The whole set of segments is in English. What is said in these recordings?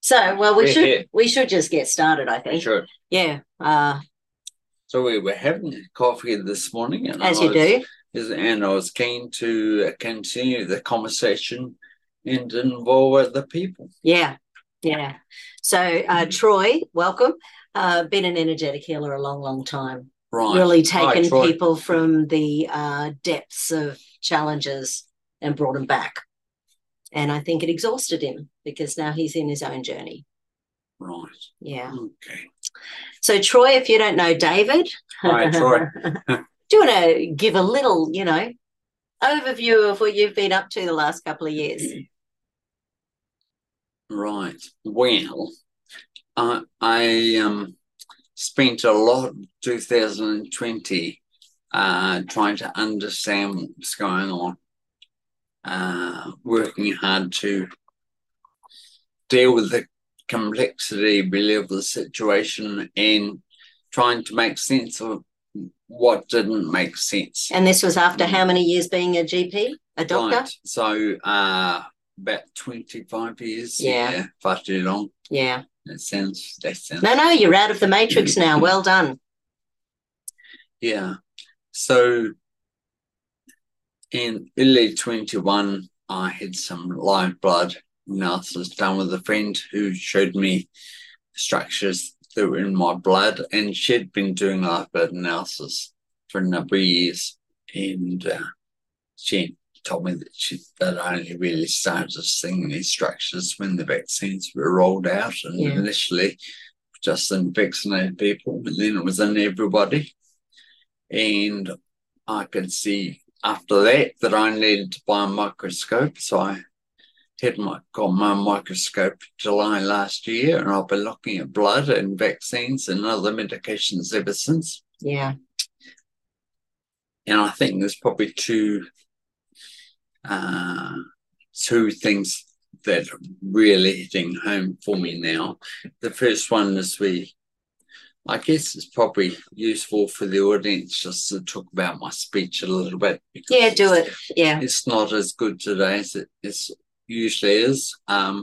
So, well, we Yeah, should yeah. we should just get started, I think. Sure. Yeah, So we were having coffee this morning, and as you do. I was keen to continue the conversation and involve other people. Yeah, yeah. So, Troy, welcome. Been an energetic healer a long, long time. Right. Really Hi, taken Troy. people from the depths of challenges and brought them back. And I think it exhausted him because now he's in his own journey. Right. Yeah. Okay. So, Troy, if you don't know David, Hi, Troy. do you want to give a little, overview of what you've been up to the last couple of years? Right. Well, I spent a lot of 2020 trying to understand what's going on, working hard to deal with the complexity really of the situation and trying to make sense of what didn't make sense. And this was after how many years being a GP, a doctor? Right. So about 25 years. Yeah. Far too long. Yeah. That sounds. No, you're out of the matrix now. Well done. Yeah. So in early 21, I had some live blood analysis done with a friend who showed me structures that were in my blood, and she'd been doing live blood analysis for a number of years, and she told me that I only really started seeing these structures when the vaccines were rolled out, and initially just in vaccinated people, and then it was in everybody. And I could see after that I needed to buy a microscope, so I got my microscope July last year, and I've been looking at blood and vaccines and other medications ever since. Yeah. And I think there's probably two things that are really hitting home for me now. The first one is I guess it's probably useful for the audience just to talk about my speech a little bit. Yeah, do it. Yeah. It's not as good today as it usually is.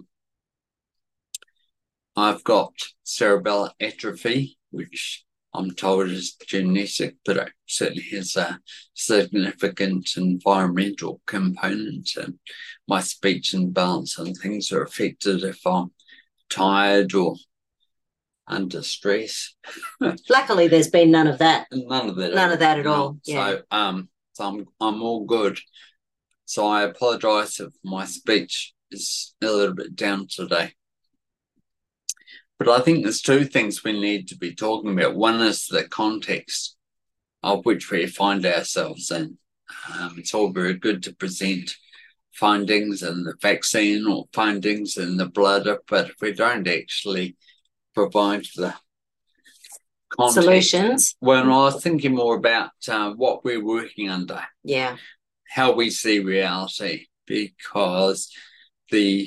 I've got cerebellar atrophy, which I'm told is genetic, but it certainly has a significant environmental component, and my speech and balance and things are affected if I'm tired or under stress. Luckily, there's been none of that. None of that. None of that at all. Yeah. So I'm all good. So I apologise if my speech is a little bit down today. But I think there's two things we need to be talking about. One is the context of which we find ourselves in. It's all very good to present findings in the vaccine or findings in the blood, but if we don't actually provide the context. Solutions. Well, I was thinking more about what we're working under. Yeah. How we see reality, because the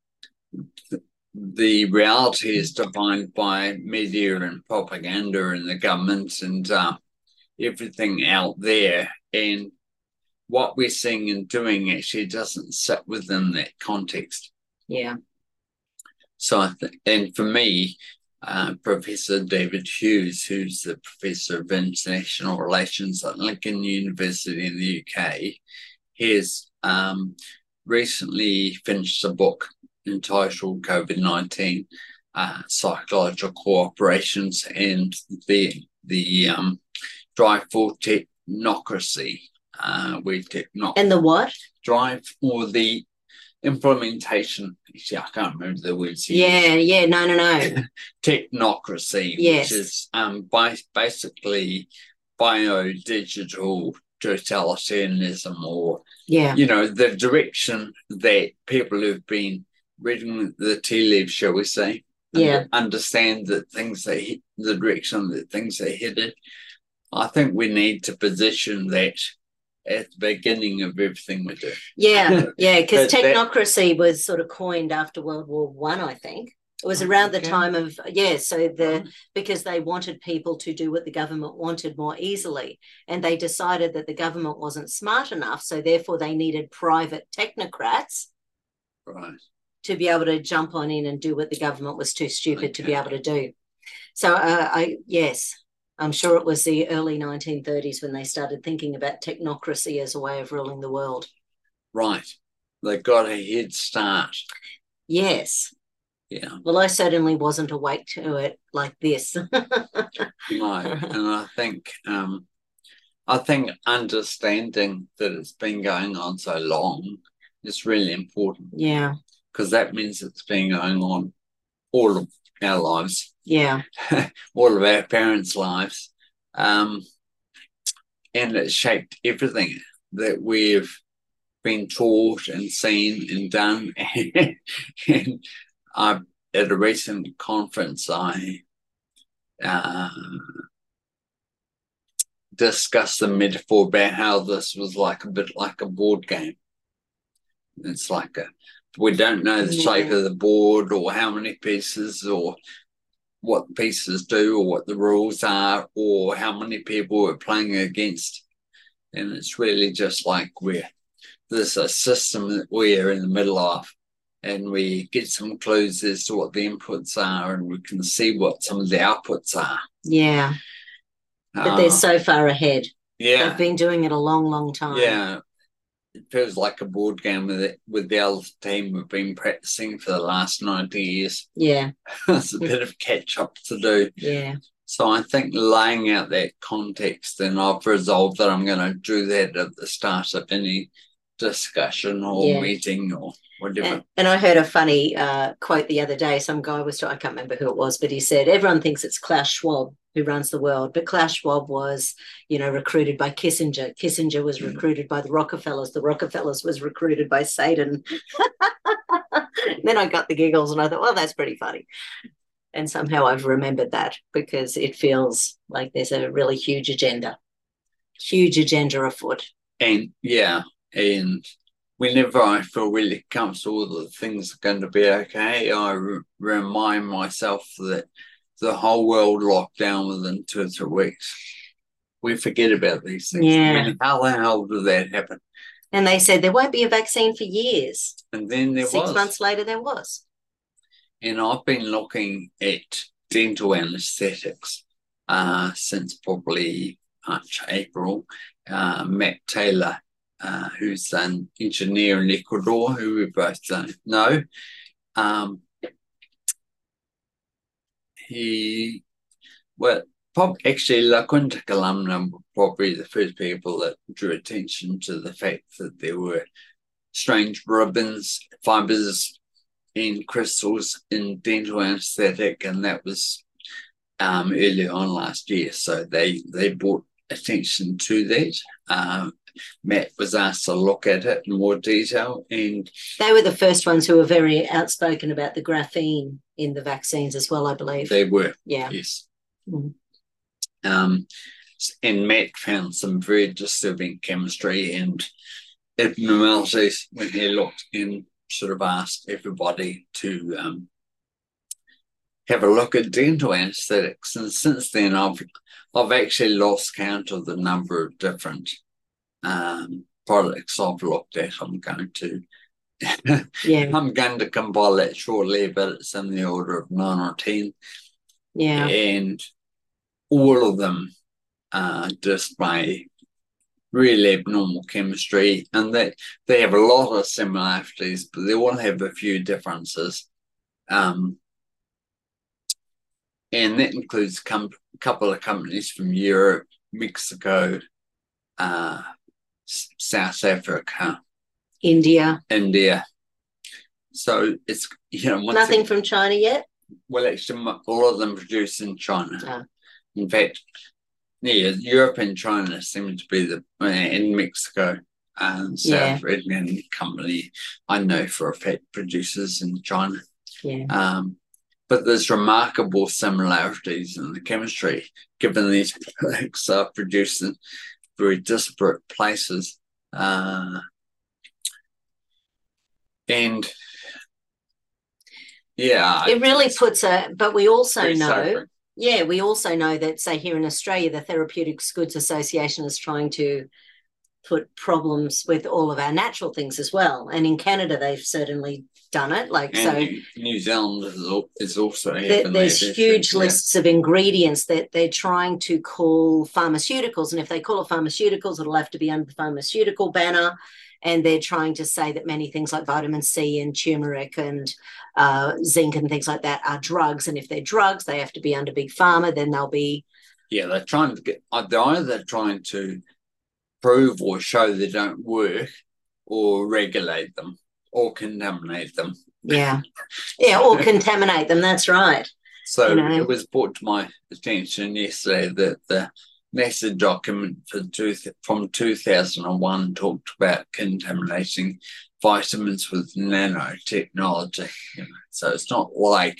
reality is defined by media and propaganda and the government and everything out there, and what we're seeing and doing actually doesn't sit within that context. Yeah. So and for me, Professor David Hughes, who's the Professor of International Relations at Lincoln University in the UK, has recently finished a book entitled COVID-19, Psychological Operations and the Drive for Technocracy. And the what? Drive for the implementation. See, I can't remember the words. Yeah, no. Technocracy, yes. Which is basically bio-digital totalitarianism, or the direction that people who've been reading the tea leaves, shall we say, understand that the direction that things are headed. I think we need to position that at the beginning of everything we do. Yeah, because technocracy was sort of coined after World War I, I think. It was around the time of, because they wanted people to do what the government wanted more easily. And they decided that the government wasn't smart enough, so therefore they needed private technocrats. Right. to be able to jump on in and do what the government was too stupid to be able to do. So yes, I'm sure it was the early 1930s when they started thinking about technocracy as a way of ruling the world. Right. They got a head start. Yes. Yeah. Well, I certainly wasn't awake to it like this. No, and I think understanding that it's been going on so long is really important. Yeah. Because that means it's been going on all of our lives. Yeah. All of our parents' lives. And it shaped everything that we've been taught and seen and done. And at a recent conference, I discussed the metaphor about how this was like a bit like a board game. It's like we don't know the shape of the board or how many pieces or what pieces do or what the rules are or how many people we're playing against. And it's really just like there's a system that we're in the middle of, and we get some clues as to what the inputs are, and we can see what some of the outputs are. Yeah. But they're so far ahead. Yeah. They've been doing it a long, long time. Yeah. It feels like a board game with the other team we've been practicing for the last 90 years. Yeah. It's a bit of catch up to do. Yeah. So I think laying out that context, and I've resolved that I'm going to do that at the start of any discussion or meeting or whatever. And I heard a funny quote the other day. Some guy was talking, I can't remember who it was, but he said, everyone thinks it's Klaus Schwab who runs the world, but Klaus Schwab was, recruited by Kissinger. Kissinger was recruited by the Rockefellers. The Rockefellers was recruited by Satan. Then I got the giggles and I thought, well, that's pretty funny. And somehow I've remembered that because it feels like there's a really huge agenda afoot. And and whenever I feel really comfortable that things are going to be okay, I remind myself that the whole world locked down within 2 or 3 weeks. We forget about these things. Yeah. I mean, how the hell did that happen? And they said there won't be a vaccine for years. And then there was. 6 months later, there was. And I've been looking at dental anaesthetics since probably March, April. Matt Taylor, who's an engineer in Ecuador, who we both know, actually, La Quinta Columna were probably the first people that drew attention to the fact that there were strange ribbons, fibers, and crystals in dental anesthetic, and that was early on last year. So they brought attention to that. Matt was asked to look at it in more detail, and they were the first ones who were very outspoken about the graphene in the vaccines as well, I believe. They were, yes. Mm. And Matt found some very disturbing chemistry and abnormalities when he looked and sort of asked everybody to have a look at dental anesthetics. And since then, I've actually lost count of the number of different products I've looked at. I'm going to compile that shortly, but it's in the order of 9 or 10. Yeah. And all of them display really abnormal chemistry, and they have a lot of similarities, but they all have a few differences. And that includes a couple of companies from Europe, Mexico, South Africa, India. So it's nothing from China yet. Well, actually, all of them produced in China. In fact, Europe and China seem to be in Mexico, and South African company I know for a fact produces in China. Yeah. But there's remarkable similarities in the chemistry, given these products are produced in very disparate places. And it really puts but we also know, sobering. we also know that, say, here in Australia, the Therapeutics Goods Association is trying to put problems with all of our natural things as well. And in Canada, they've certainly done it. Like, and so New Zealand is also there's huge lists of ingredients that they're trying to call pharmaceuticals. And if they call it pharmaceuticals, it'll have to be under the pharmaceutical banner. And they're trying to say that many things like vitamin C and turmeric and zinc and things like that are drugs. And if they're drugs, they have to be under Big Pharma. Then they'll be... Yeah, they're trying to get... They're either trying to prove or show they don't work, or regulate them, or contaminate them. Yeah, or contaminate them. That's right. So it was brought to my attention yesterday that the method document from 2001 talked about contaminating vitamins with nanotechnology. So it's not like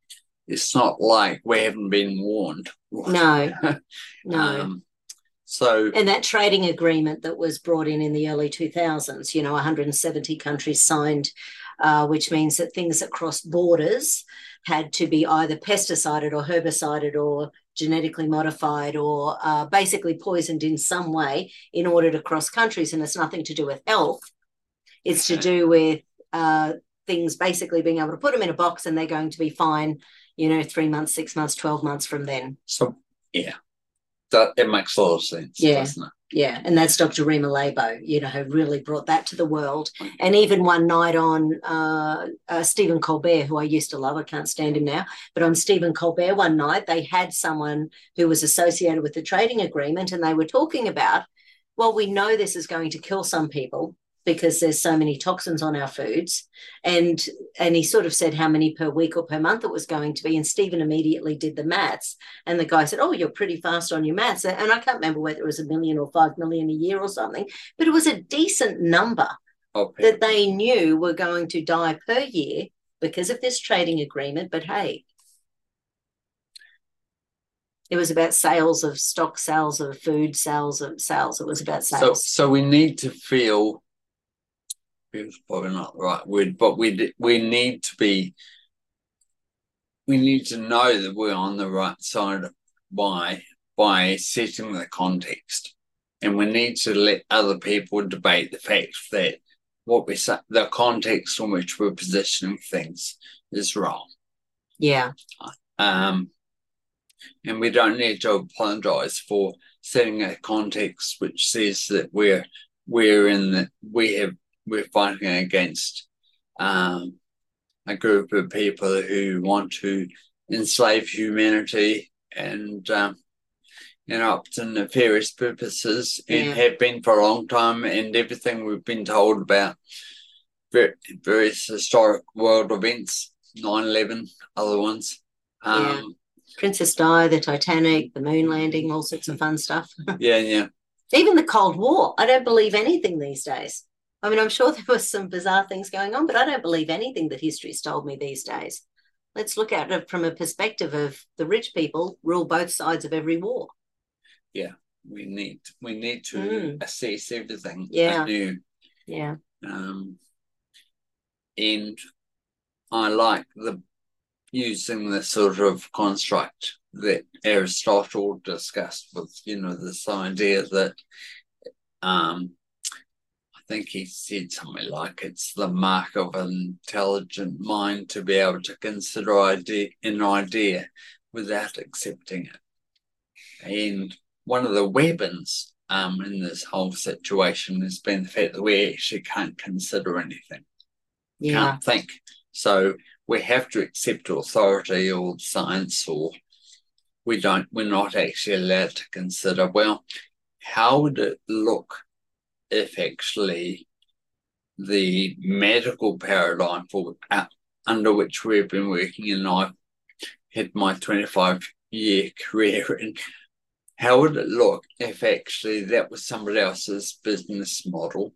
we haven't been warned. No, no. And that trading agreement that was brought in the early 2000s, 170 countries signed, which means that things that cross borders had to be either pesticided or herbicided or genetically modified or basically poisoned in some way in order to cross countries. And it's nothing to do with health. It's to do with things basically being able to put them in a box and they're going to be fine, 3 months, 6 months, 12 months from then. So, yeah. It makes a lot of sense, doesn't it? Yeah, and that's Dr. Rima Labo, who really brought that to the world. And even one night on Stephen Colbert, who I used to love, I can't stand him now, but on Stephen Colbert one night, they had someone who was associated with the trading agreement, and they were talking about, well, we know this is going to kill some people because there's so many toxins on our foods. And he sort of said how many per week or per month it was going to be. And Stephen immediately did the maths. And the guy said, oh, you're pretty fast on your maths. And I can't remember whether it was 1 million or 5 million a year or something, but it was a decent number that they knew were going to die per year because of this trading agreement. But hey, it was about sales of stock, sales of food, sales of sales. It was about sales. So we need to feel... It's probably not the right word, but we need to know that we're on the right side by setting the context, and we need to let other people debate the fact that what we say, the context in which we're positioning things, is wrong. Yeah. And we don't need to apologise for setting a context which says that we're fighting against a group of people who want to enslave humanity and up to nefarious purposes, and have been for a long time, and everything we've been told about various historic world events, 9/11, other ones. Princess Di, the Titanic, the moon landing, all sorts of fun stuff. Yeah. Even the Cold War. I don't believe anything these days. I mean, I'm sure there were some bizarre things going on, but I don't believe anything that history's told me these days. Let's look at it from a perspective of the rich people rule both sides of every war. Yeah, we need to assess everything anew. Yeah. And I like using the sort of construct that Aristotle discussed with, this idea that I think he said something like it's the mark of an intelligent mind to be able to consider an idea without accepting it. And one of the weapons in this whole situation has been the fact that we actually can't consider anything. Can't think. So we have to accept authority or science, or we're not actually allowed to consider, well, how would it look if actually the medical paradigm under which we've been working, and I've had my 25-year career in, how would it look if actually that was somebody else's business model?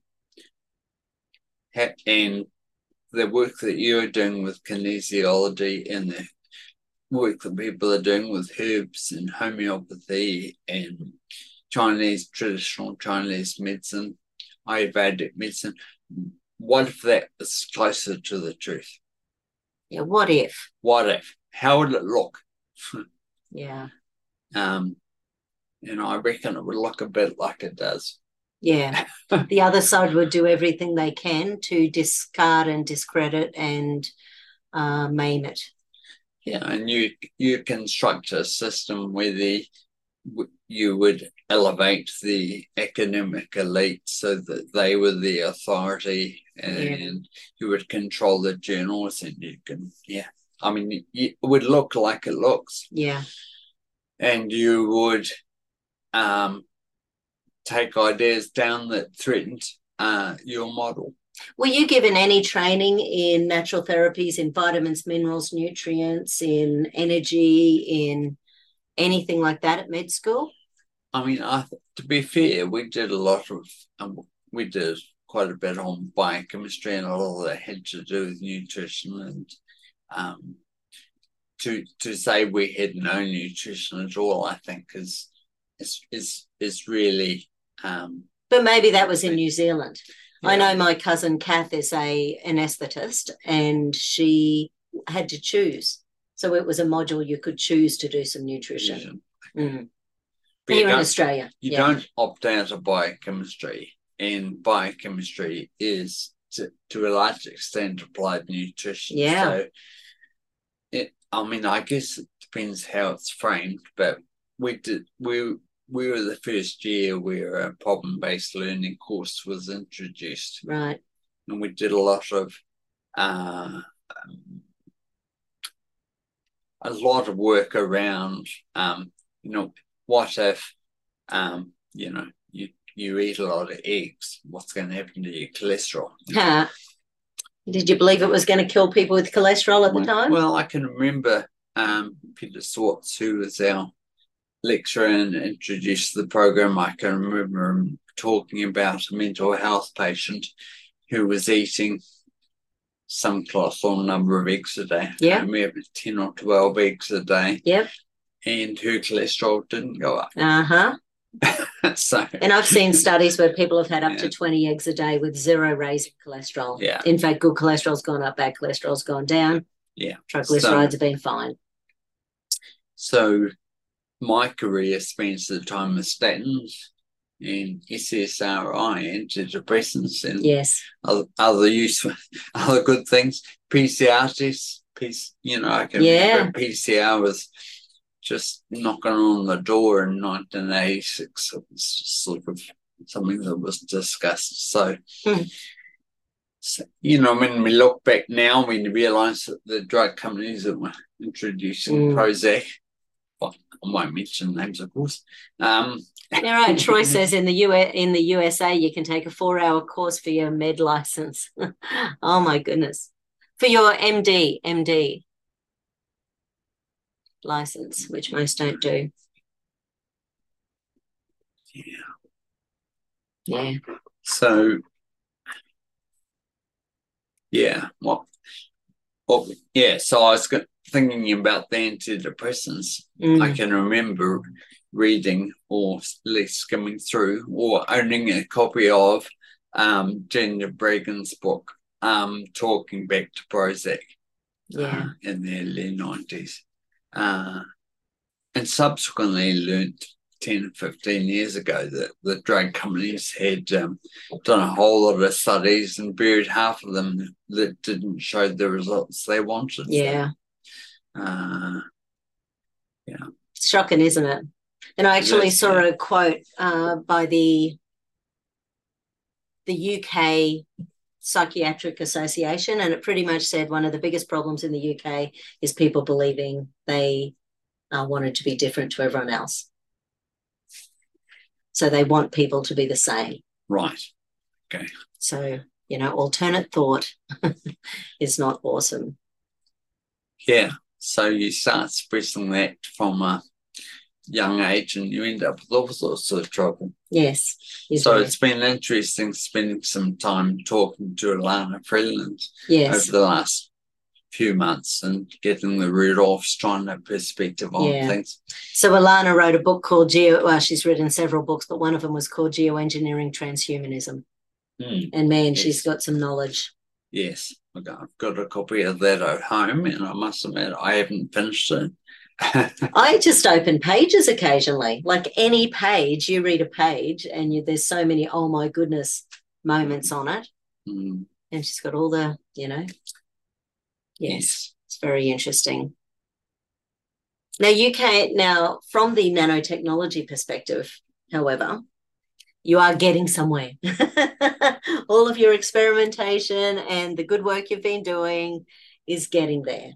And the work that you're doing with kinesiology and the work that people are doing with herbs and homeopathy and traditional Chinese medicine, Ayurvedic medicine, what if that was closer to the truth? Yeah, what if? What if? How would it look? Yeah. And I reckon it would look a bit like it does. Yeah. The other side would do everything they can to discard and discredit and maim it. Yeah, and you construct a system where you would elevate the academic elite so that they were the authority, and you would control the journals, and you can, I mean, it would look like it looks. Yeah. And you would take ideas down that threatened your model. Were you given any training in natural therapies, in vitamins, minerals, nutrients, in energy, in anything like that at med school? I mean, to be fair, we did a lot of, we did quite a bit on biochemistry, and a lot of that had to do with nutrition. And to say we had no nutrition at all, I think is really. But maybe that was in New Zealand. Yeah. I know my cousin Kath is an anaesthetist, and she had to choose. So it was a module you could choose to do some nutrition. Mm. Here in Australia. You don't opt out of biochemistry, and biochemistry is to a large extent applied nutrition. Yeah. So I guess it depends how it's framed, but we were the first year where a problem-based learning course was introduced. Right. And we did a lot of work around, what if, you eat a lot of eggs, what's going to happen to your cholesterol? Did you believe it was going to kill people with cholesterol at the time? Well, I can remember Peter Swartz, who was our lecturer and introduced the program. I can remember him talking about a mental health patient who was eating some colossal number of eggs a day. Yeah. Maybe 10 or 12 eggs a day. Yep. And her cholesterol didn't go up. Uh-huh. And I've seen studies where people have had up to 20 eggs a day with zero raising cholesterol. Yeah. In fact, good cholesterol's gone up, bad cholesterol's gone down. Yeah. Triglycerides have been fine. So my career spends the time with statins and SSRI, antidepressants, and other good things. PCR tests, I can remember PCR was just knocking on the door in 1986. It was just sort of something that was discussed. So, when we look back now, we realise that the drug companies that were introducing Prozac, I won't mention names, of course. All right. Troy says in the USA you can take a 4-hour course for your med license. Oh my goodness, for your MD license, which most don't do. Yeah. So, so I was thinking about the antidepressants. I can remember reading, or at least skimming through, or owning a copy of Daniel Bregan's book, talking back to Prozac in the early 90s. And subsequently learned 10 or 15 years ago that the drug companies had done a whole lot of studies and buried half of them that didn't show the results they wanted. Yeah. So, It's shocking, isn't it? And I actually saw a quote by the UK Psychiatric Association, and it pretty much said one of the biggest problems in the UK is people believing they wanted to be different to everyone else. So they want people to be the same. Right. Okay. So, alternate thought is not awesome. Yeah. So you start expressing that from a young age and you end up with all sorts of trouble. Yes. So it's been interesting spending some time talking to Alana Freeland over the last few months and getting the Rudolph's trying to perspective on things. So Alana wrote a book called she's written several books, but one of them was called Geoengineering Transhumanism. And man, she's got some knowledge. Yes. I've got a copy of that at home, and I must admit I haven't finished it. I just open pages occasionally. Like any page, you read a page and there's so many, oh my goodness, moments on it. Mm. And she's got all the, yes, it's very interesting. Now from the nanotechnology perspective, however, you are getting somewhere. All of your experimentation and the good work you've been doing is getting there.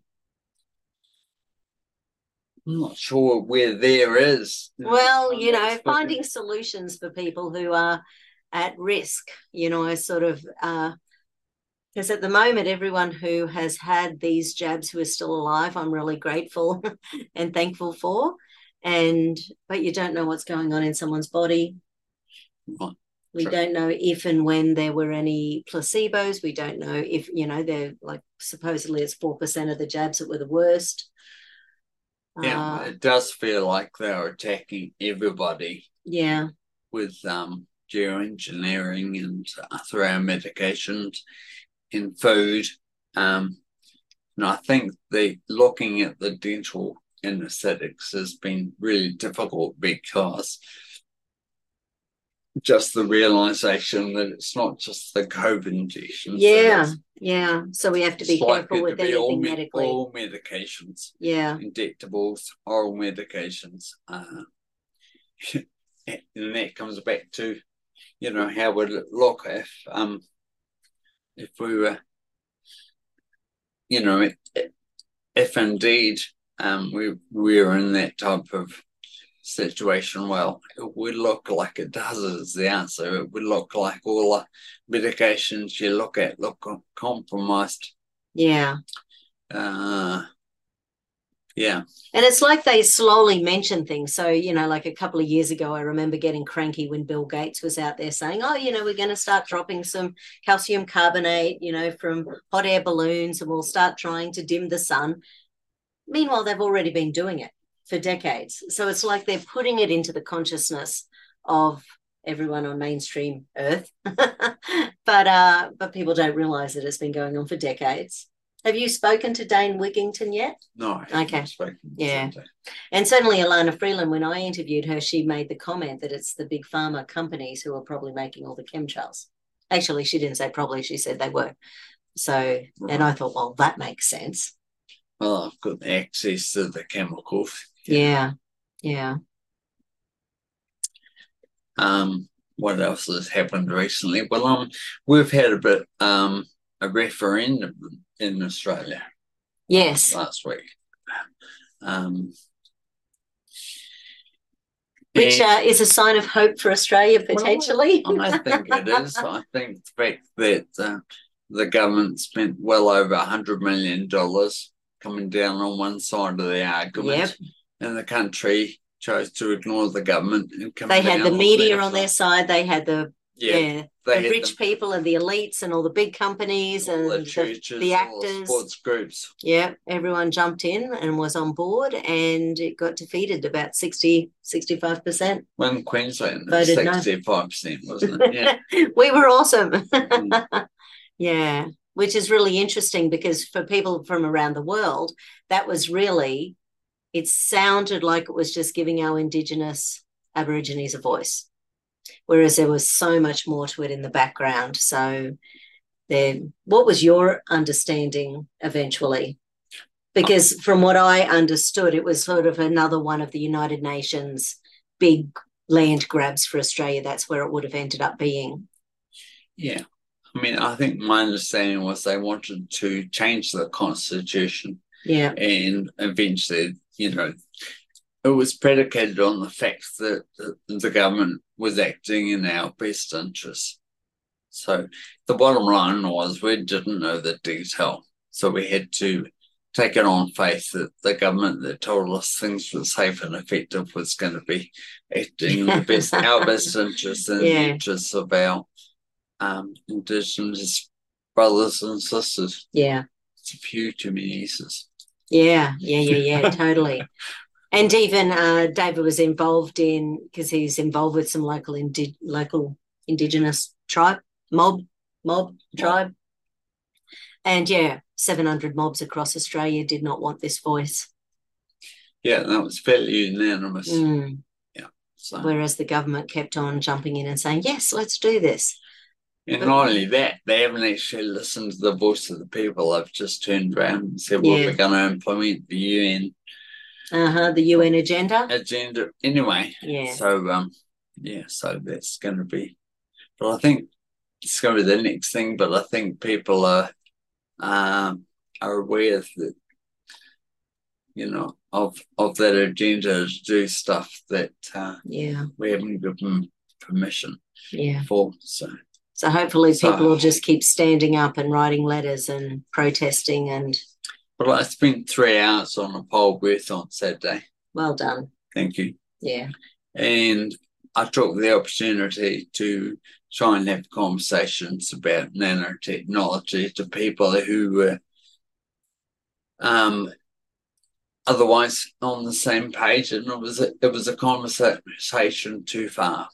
I'm not sure where there is. Well, finding solutions for people who are at risk, sort of, because at the moment, everyone who has had these jabs who are still alive, I'm really grateful and thankful for. But you don't know what's going on in someone's body. Right. We don't know if and when there were any placebos. We don't know if, they're like, supposedly it's 4% of the jabs that were the worst. Yeah, it does feel like they're attacking everybody. Yeah. With geoengineering and through our medications in food. And I think looking at the dental anesthetics has been really difficult because just the realization that it's not just the COVID injections. Yeah. So we have to be careful with anything medically. All medications. Yeah. Injectables, oral medications. And that comes back to, how would it look if we were, if indeed we were in that type of situation. Well, it would look like it does is the answer. It would look like all the medications you look at look compromised. Yeah. Yeah. And it's like they slowly mention things. So, like a couple of years ago, I remember getting cranky when Bill Gates was out there saying, oh, we're going to start dropping some calcium carbonate, from hot air balloons, and we'll start trying to dim the sun. Meanwhile, they've already been doing it for decades. So it's like they're putting it into the consciousness of everyone on mainstream Earth. But people don't realize that it's been going on for decades. Have you spoken to Dane Wigington yet? No. Okay. Yeah. And certainly Alana Freeland, when I interviewed her, she made the comment that it's the big pharma companies who are probably making all the chemtrails. Actually, she didn't say probably, she said they were. So, right. And I thought, well, that makes sense. Well, I've got access to the chemicals. Yeah. What else has happened recently? Well, we've had a referendum in Australia. Yes. Last week. Which is a sign of hope for Australia, potentially. Well, I think it is. I think the fact that the government spent well over $100 million coming down on one side of the argument, and the country chose to ignore the government. And they had the media on their side. They had the rich people and the elites and all the big companies and the churches, the actors, all the sports groups. Yeah, everyone jumped in and was on board, and it got defeated about 65%. When Queensland, 65%, wasn't it? Yeah. We were awesome. Yeah, which is really interesting because for people from around the world, that was really, it sounded like it was just giving our Indigenous Aborigines a voice. Whereas there was so much more to it in the background. So what was your understanding eventually? Because from what I understood, it was sort of another one of the United Nations big land grabs for Australia. That's where it would have ended up being. Yeah. I mean, I think my understanding was they wanted to change the constitution. Yeah. And eventually, it was predicated on the fact that the government was acting in our best interest. So the bottom line was we didn't know the detail. So we had to take it on faith that the government that told us things were safe and effective was going to be acting in our best interest and the interests of our Indigenous brothers and sisters. Yeah. It's a few too many uses. Yeah, totally. And even David was involved because he's involved with some local Indigenous tribe, mob tribe. And 700 mobs across Australia did not want this voice. Yeah, that was fairly unanimous. Mm. Yeah. So. Whereas the government kept on jumping in and saying, yes, let's do this. And not only that, they haven't actually listened to the voice of the people. They've just turned around and said, well, we're going to implement the UN. The UN agenda. Anyway. Yeah. So, so that's going to be, but I think it's going to be the next thing, but I think people are aware that, of that agenda to do stuff that we haven't given permission for. So hopefully people will just keep standing up and writing letters and protesting and. But I spent 3 hours on a pole booth on Saturday. Well done. Thank you. Yeah. And I took the opportunity to try and have conversations about nanotechnology to people who were otherwise on the same page, and it was a conversation too far.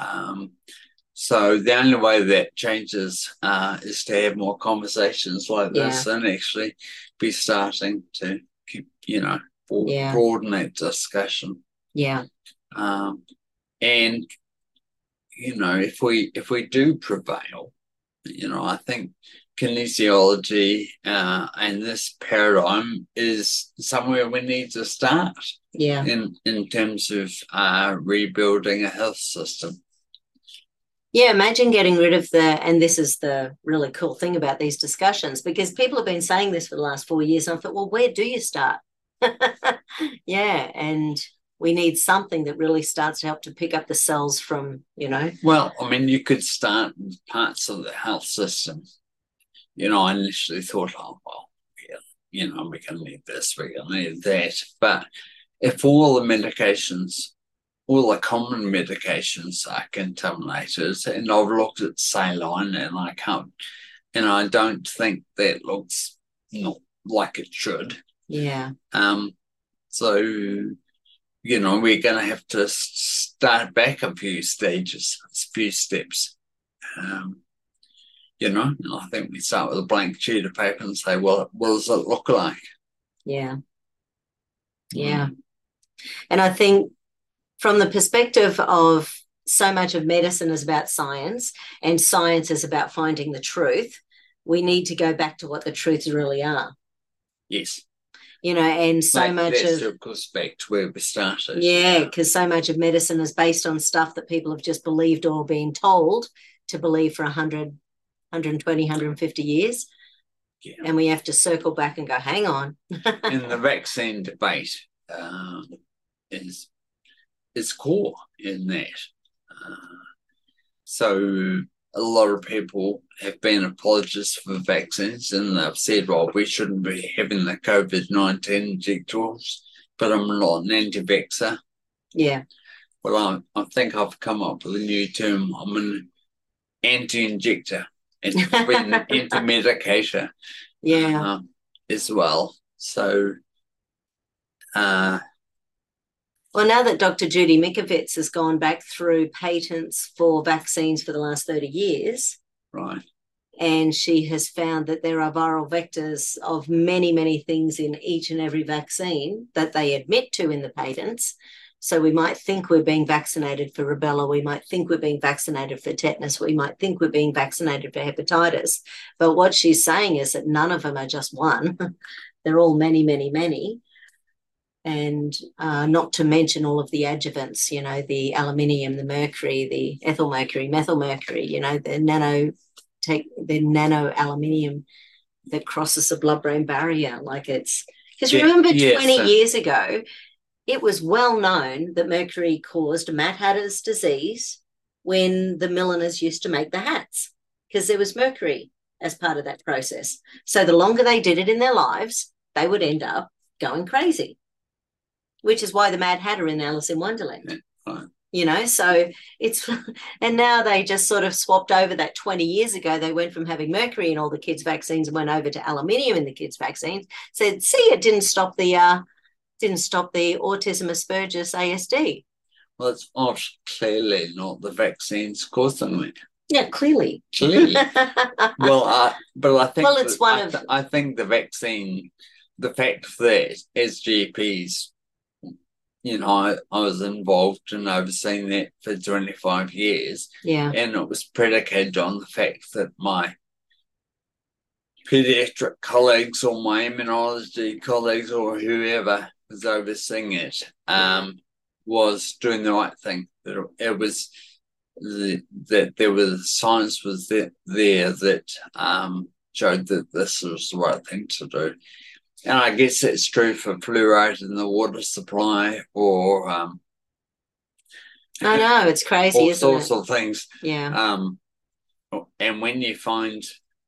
So the only way that changes is to have more conversations like this and actually be starting to keep, broaden that discussion. Yeah. And if we do prevail, I think kinesiology and this paradigm is somewhere we need to start. Yeah. In terms of rebuilding a health system. Yeah, imagine getting rid of and this is the really cool thing about these discussions, because people have been saying this for the last 4 years, and I thought, well, where do you start? Yeah, and we need something that really starts to help to pick up the cells from, Well, I mean, you could start with parts of the health system. I initially thought, oh, well, we're going to need this, we're going to need that. But if all the common medications are contaminated, and I've looked at saline and I don't think that looks not like it should. Yeah. So, we're going to have to start back a few steps. And I think we start with a blank sheet of paper and say, well, what does it look like? Yeah. Yeah. And I think from the perspective of so much of medicine is about science, and science is about finding the truth, we need to go back to what the truths really are. Yes. And so much of... That goes back to where we started. Yeah, because so much of medicine is based on stuff that people have just believed or been told to believe for 100, 120, 150 years. Yeah. And we have to circle back and go, hang on. And the vaccine debate is core in that. So a lot of people have been apologists for vaccines, and they've said, well, we shouldn't be having the COVID-19 injectables, but I'm not an anti-vaxxer. Yeah. Well, I think I've come up with a new term. I'm an anti-injector and anti-medicator. Yeah. As well. So well, now that Dr. Judy Mikovits has gone back through patents for vaccines for the last 30 years. Right. And she has found that there are viral vectors of many, many things in each and every vaccine that they admit to in the patents. So we might think we're being vaccinated for rubella. We might think we're being vaccinated for tetanus. We might think we're being vaccinated for hepatitis. But what she's saying is that none of them are just one. They're all many, many, many. And not to mention all of the adjuvants, the aluminium, the mercury, the ethyl mercury, methyl mercury, the nano aluminium that crosses the blood-brain barrier. Because remember 20 years ago, it was well known that mercury caused Mad Hatter's disease when the milliners used to make the hats, because there was mercury as part of that process. So the longer they did it in their lives, they would end up going crazy, which is why the Mad Hatter in Alice in Wonderland. Right. So it's, and now they just sort of swapped over that 20 years ago. They went from having mercury in all the kids' vaccines and went over to aluminium in the kids' vaccines. Said, see, it didn't stop the autism Asperger's ASD. Well, it's clearly not the vaccines causing it. Yeah, clearly. Well, but I think it's I think the vaccine, the fact that as GPs I was involved in overseeing that for 25 years. Yeah. And it was predicated on the fact that my pediatric colleagues or my immunology colleagues or whoever was overseeing it was doing the right thing. That it was that there was science was there that showed that this was the right thing to do. And I guess that's true for fluoride in the water supply or I know, it's crazy, all isn't sorts it? of things. Yeah. And when you find,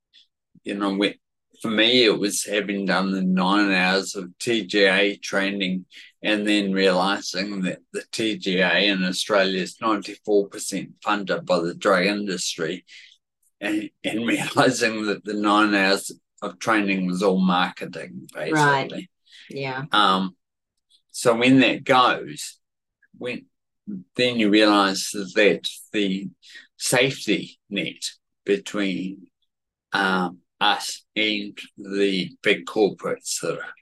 for me, it was having done the 9 hours of TGA training and then realizing that the TGA in Australia is 94% funded by the drug industry and realizing that the 9 hours of training was all marketing, basically. Right. Yeah. So when that goes, then you realize that the safety net between us and the big corporates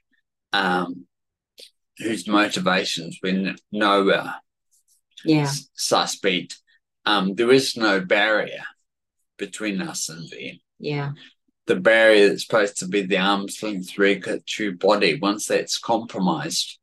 whose motivations we know suspect, there is no barrier between us and them. Yeah. The barrier that's supposed to be the arm's length regulatory body, once that's compromised,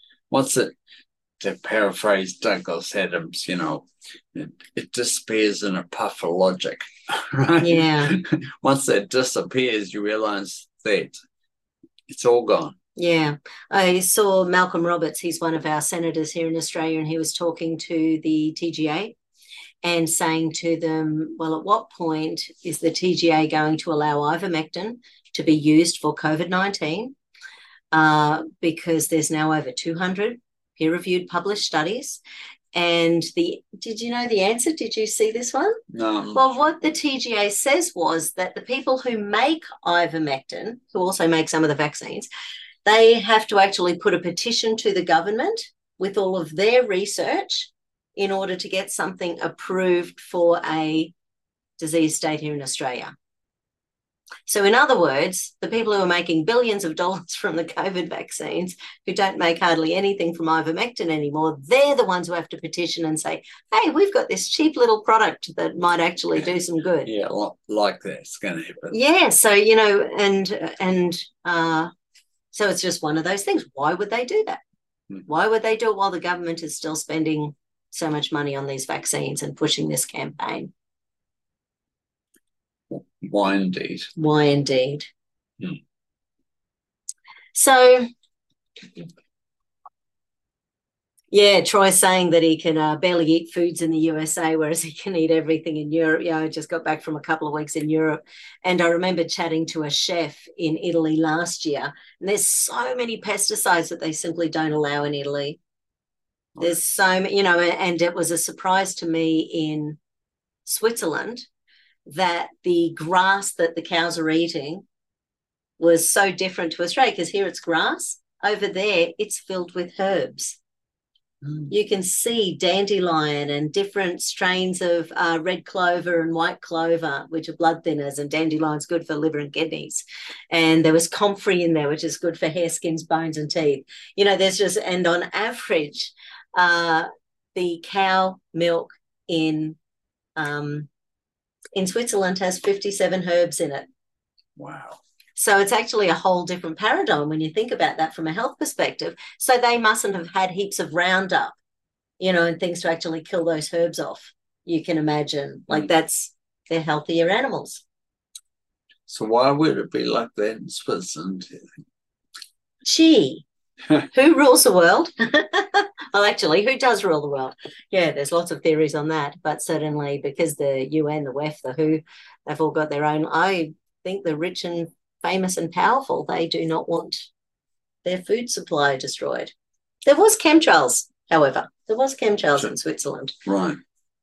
to paraphrase Douglas Adams, it disappears in a puff of logic, right? Yeah. Once that disappears, you realize that it's all gone. Yeah. I saw Malcolm Roberts, he's one of our senators here in Australia, and he was talking to the TGA and saying to them, well, at what point is the TGA going to allow ivermectin to be used for COVID-19? Because there's now over 200 peer-reviewed published studies. And did you know the answer? Did you see this one? No. Well, what the TGA says was that the people who make ivermectin, who also make some of the vaccines, they have to actually put a petition to the government with all of their research in order to get something approved for a disease state here in Australia. So in other words, the people who are making billions of dollars from the COVID vaccines, who don't make hardly anything from ivermectin anymore, they're the ones who have to petition and say, hey, we've got this cheap little product that might actually do some good. Yeah, like that's going to happen. Yeah, so, so it's just one of those things. Why would they do that? Why would they do it while the government is still spending so much money on these vaccines and pushing this campaign? Why indeed? Why indeed? So, yeah, Troy's saying that he can barely eat foods in the USA, whereas he can eat everything in Europe. Yeah, I just got back from a couple of weeks in Europe, and I remember chatting to a chef in Italy last year, and there's so many pesticides that they simply don't allow in Italy. There's so many, and it was a surprise to me in Switzerland that the grass that the cows are eating was so different to Australia, because here it's grass. Over there, it's filled with herbs. You can see dandelion and different strains of red clover and white clover, which are blood thinners, and dandelion's good for liver and kidneys. And there was comfrey in there, which is good for hair, skins, bones, and teeth. And on average, the cow milk in Switzerland has 57 herbs in it. Wow. So it's actually a whole different paradigm when you think about that from a health perspective. So they mustn't have had heaps of Roundup, and things to actually kill those herbs off. You can imagine, they're healthier animals. So why would it be like that in Switzerland? Gee, who rules the world? Well, actually, who does rule the world? Yeah, there's lots of theories on that, but certainly because the UN, the WEF, the WHO, they've all got their own. I think the rich and famous and powerful, they do not want their food supply destroyed. There was chemtrails, however. There was chemtrails in Switzerland. Right.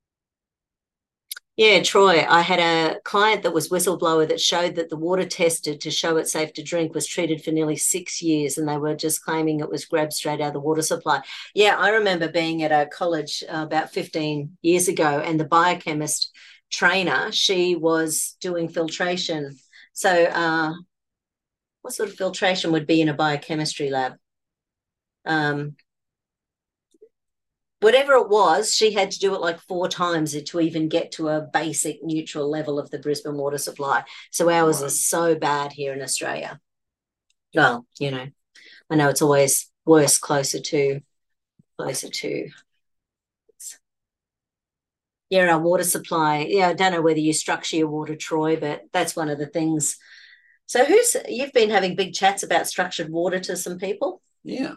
Yeah, Troy, I had a client that was whistleblower that showed that the water tested to show it's safe to drink was treated for nearly 6 years, and they were just claiming it was grabbed straight out of the water supply. Yeah, I remember being at a college about 15 years ago, and the biochemist trainer, she was doing filtration. So what sort of filtration would be in a biochemistry lab? whatever it was, she had to do it like 4 times to even get to a basic neutral level of the Brisbane water supply. So ours is so bad here in Australia. Well, I know it's always worse closer to our water supply. Yeah, I don't know whether you structure your water, Troy, but that's one of the things. So you've been having big chats about structured water to some people? Yeah.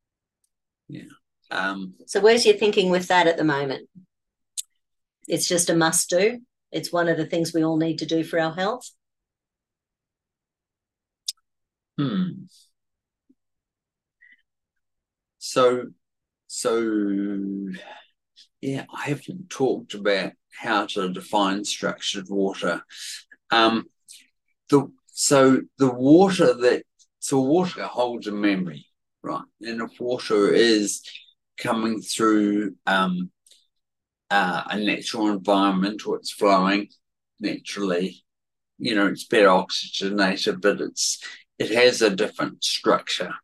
So where's your thinking with that at the moment? It's just a must do. It's one of the things we all need to do for our health. So yeah, I haven't talked about how to define structured water. The water holds a memory, right? And if water is coming through a natural environment, or it's flowing naturally, it's better oxygenated, but it has a different structure.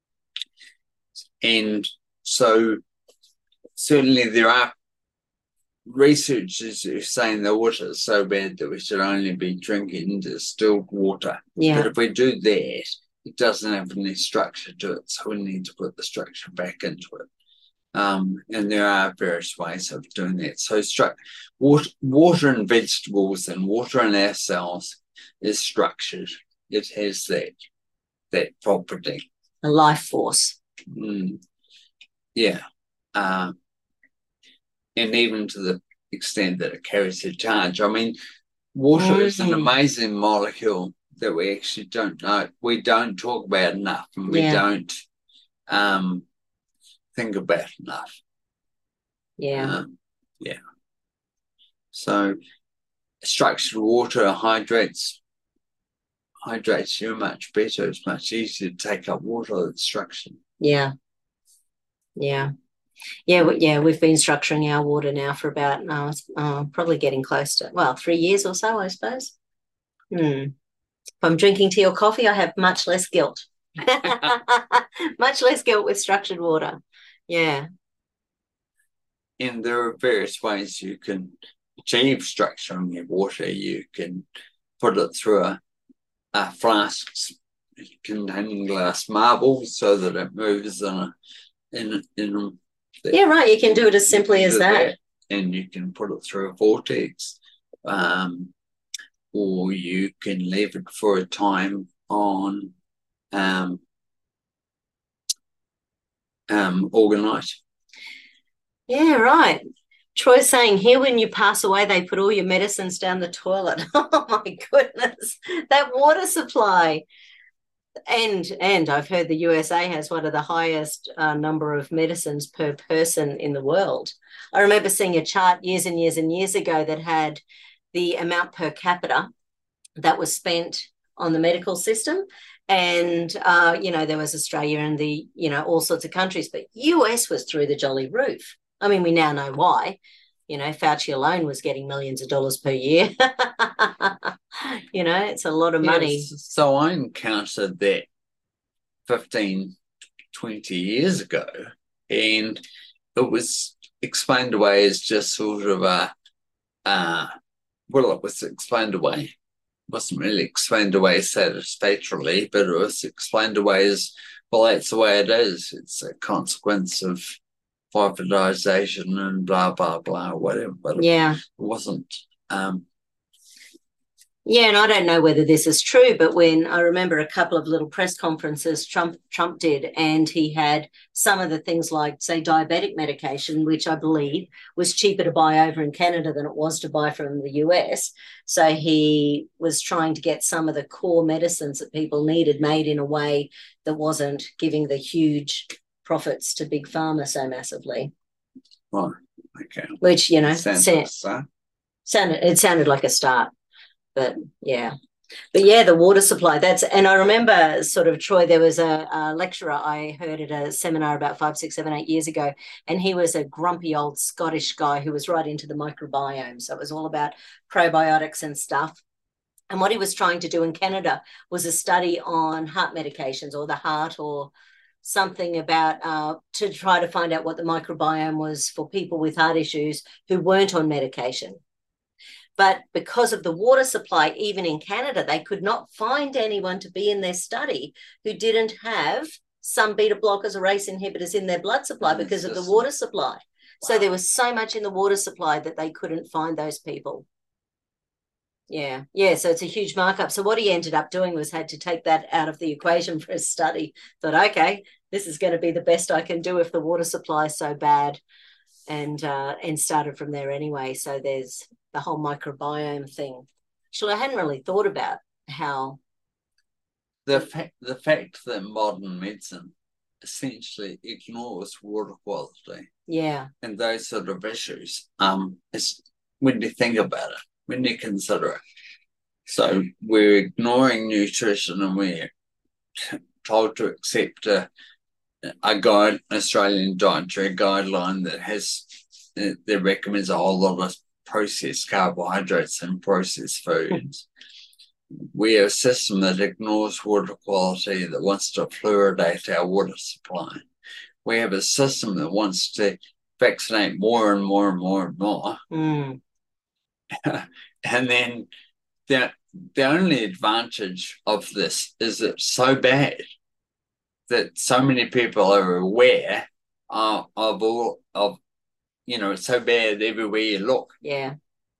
And so certainly there are researchers who are saying the water is so bad that we should only be drinking distilled water. Yeah. But if we do that, it doesn't have any structure to it, so we need to put the structure back into it. And there are various ways of doing that. So water in vegetables and water in our cells is structured. It has that property. A life force. Yeah. And even to the extent that it carries a charge. I mean, water is an amazing molecule that we actually don't know. We don't talk about enough, and we don't think about enough. Yeah. So structured water hydrates you much better. It's much easier to take up water that's structured. Yeah. We've been structuring our water now for about probably getting close to 3 years or so, I suppose. If I'm drinking tea or coffee, I have much less guilt. Much less guilt with structured water. Yeah. And there are various ways you can achieve structure in your water. You can put it through a flask containing glass marble so that it moves in yeah, right. You can do it as simply as that. And you can put it through a vortex, or you can leave it for a time on organite. Yeah, right. Troy's saying here, when you pass away, they put all your medicines down the toilet. Oh my goodness, that water supply. And I've heard the USA has one of the highest number of medicines per person in the world. I remember seeing a chart years and years and years ago that had the amount per capita that was spent on the medical system. And, there was Australia and all sorts of countries, but US was through the jolly roof. I mean, we now know why. Fauci alone was getting millions of dollars per year. It's a lot of money. So I encountered that 15, 20 years ago, and it was explained away as just sort of it was explained away. It wasn't really explained away satisfactorily, but it was explained away as, well, that's the way it is. It's a consequence of privatization and blah, blah, blah, whatever. But it wasn't. And I don't know whether this is true, but when I remember a couple of little press conferences Trump did, and he had some of the things like, say, diabetic medication, which I believe was cheaper to buy over in Canada than it was to buy from the US. So he was trying to get some of the core medicines that people needed made in a way that wasn't giving the huge profits to big pharma so massively. Right. Okay. Which, it sounded like a start. But the water supply, and I remember sort of, Troy, there was a lecturer I heard at a seminar about 5, 6, 7, 8 years ago, and he was a grumpy old Scottish guy who was right into the microbiome. So it was all about probiotics and stuff. And what he was trying to do in Canada was a study on heart medications, or the heart, or something about to try to find out what the microbiome was for people with heart issues who weren't on medication. But because of the water supply, even in Canada, they could not find anyone to be in their study who didn't have some beta blockers or ACE inhibitors in their blood supply because of the water supply. Wow. So there was so much in the water supply that they couldn't find those people. Yeah. So it's a huge markup. So what he ended up doing was had to take that out of the equation for his study. Thought, okay, this is going to be the best I can do if the water supply is so bad, and started from there anyway. So there's the whole microbiome thing. Actually, I hadn't really thought about how the fact that modern medicine essentially ignores water quality. Yeah. And those sort of issues. Is when you think about it, when you consider it. So we're ignoring nutrition, and we're told to accept an Australian dietary guideline that recommends a whole lot of processed carbohydrates and processed foods. We have a system that ignores water quality, that wants to fluoridate our water supply. We have a system that wants to vaccinate more and more and more and more. Mm. And then the only advantage of this is it's so bad that so many people are aware of it's so bad everywhere you look. Yeah.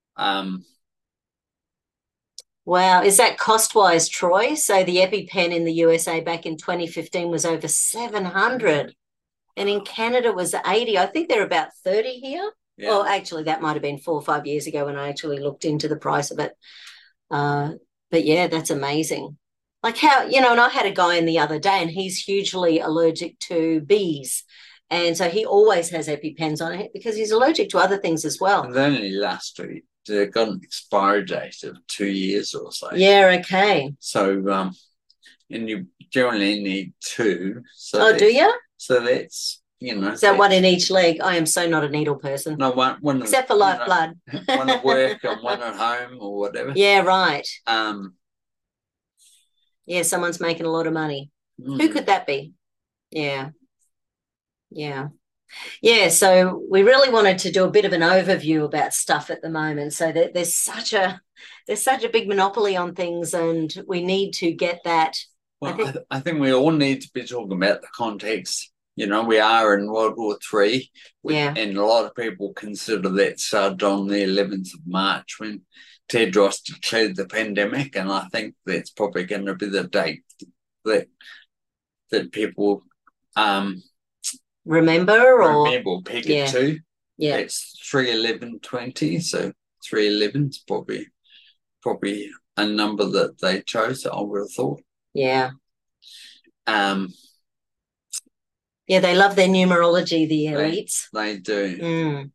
Wow. Is that cost-wise, Troy? So the EpiPen in the USA back in 2015 was over $700, and in Canada was $80. I think they're about $30 here. Yeah. Well, actually, that might have been 4 or 5 years ago when I actually looked into the price of it. But yeah, that's amazing. Like how, and I had a guy in the other day, and he's hugely allergic to bees. And so he always has EpiPens on it because he's allergic to other things as well. And only last week, they got an expiry date of 2 years or so. Yeah, okay. So, and you generally need 2. So do you? So that's, Is that one in each leg? I am so not a needle person. No, one except for lifeblood. One at work and one at home or whatever. Yeah, right. Yeah, someone's making a lot of money. Who could that be? Yeah. So we really wanted to do a bit of an overview about stuff at the moment. So that there's such a big monopoly on things, and we need to get that. Well, I think we all need to be talking about the context. We are in World War III, and a lot of people consider that started on the 11th of March when Tedros declared the pandemic, and I think that's probably going to be the date that people remember peg it to. Yeah, it's 3/11/20, so 3/11 is probably a number that they chose. I would have thought. Yeah. Yeah, they love their numerology, the elites. They do.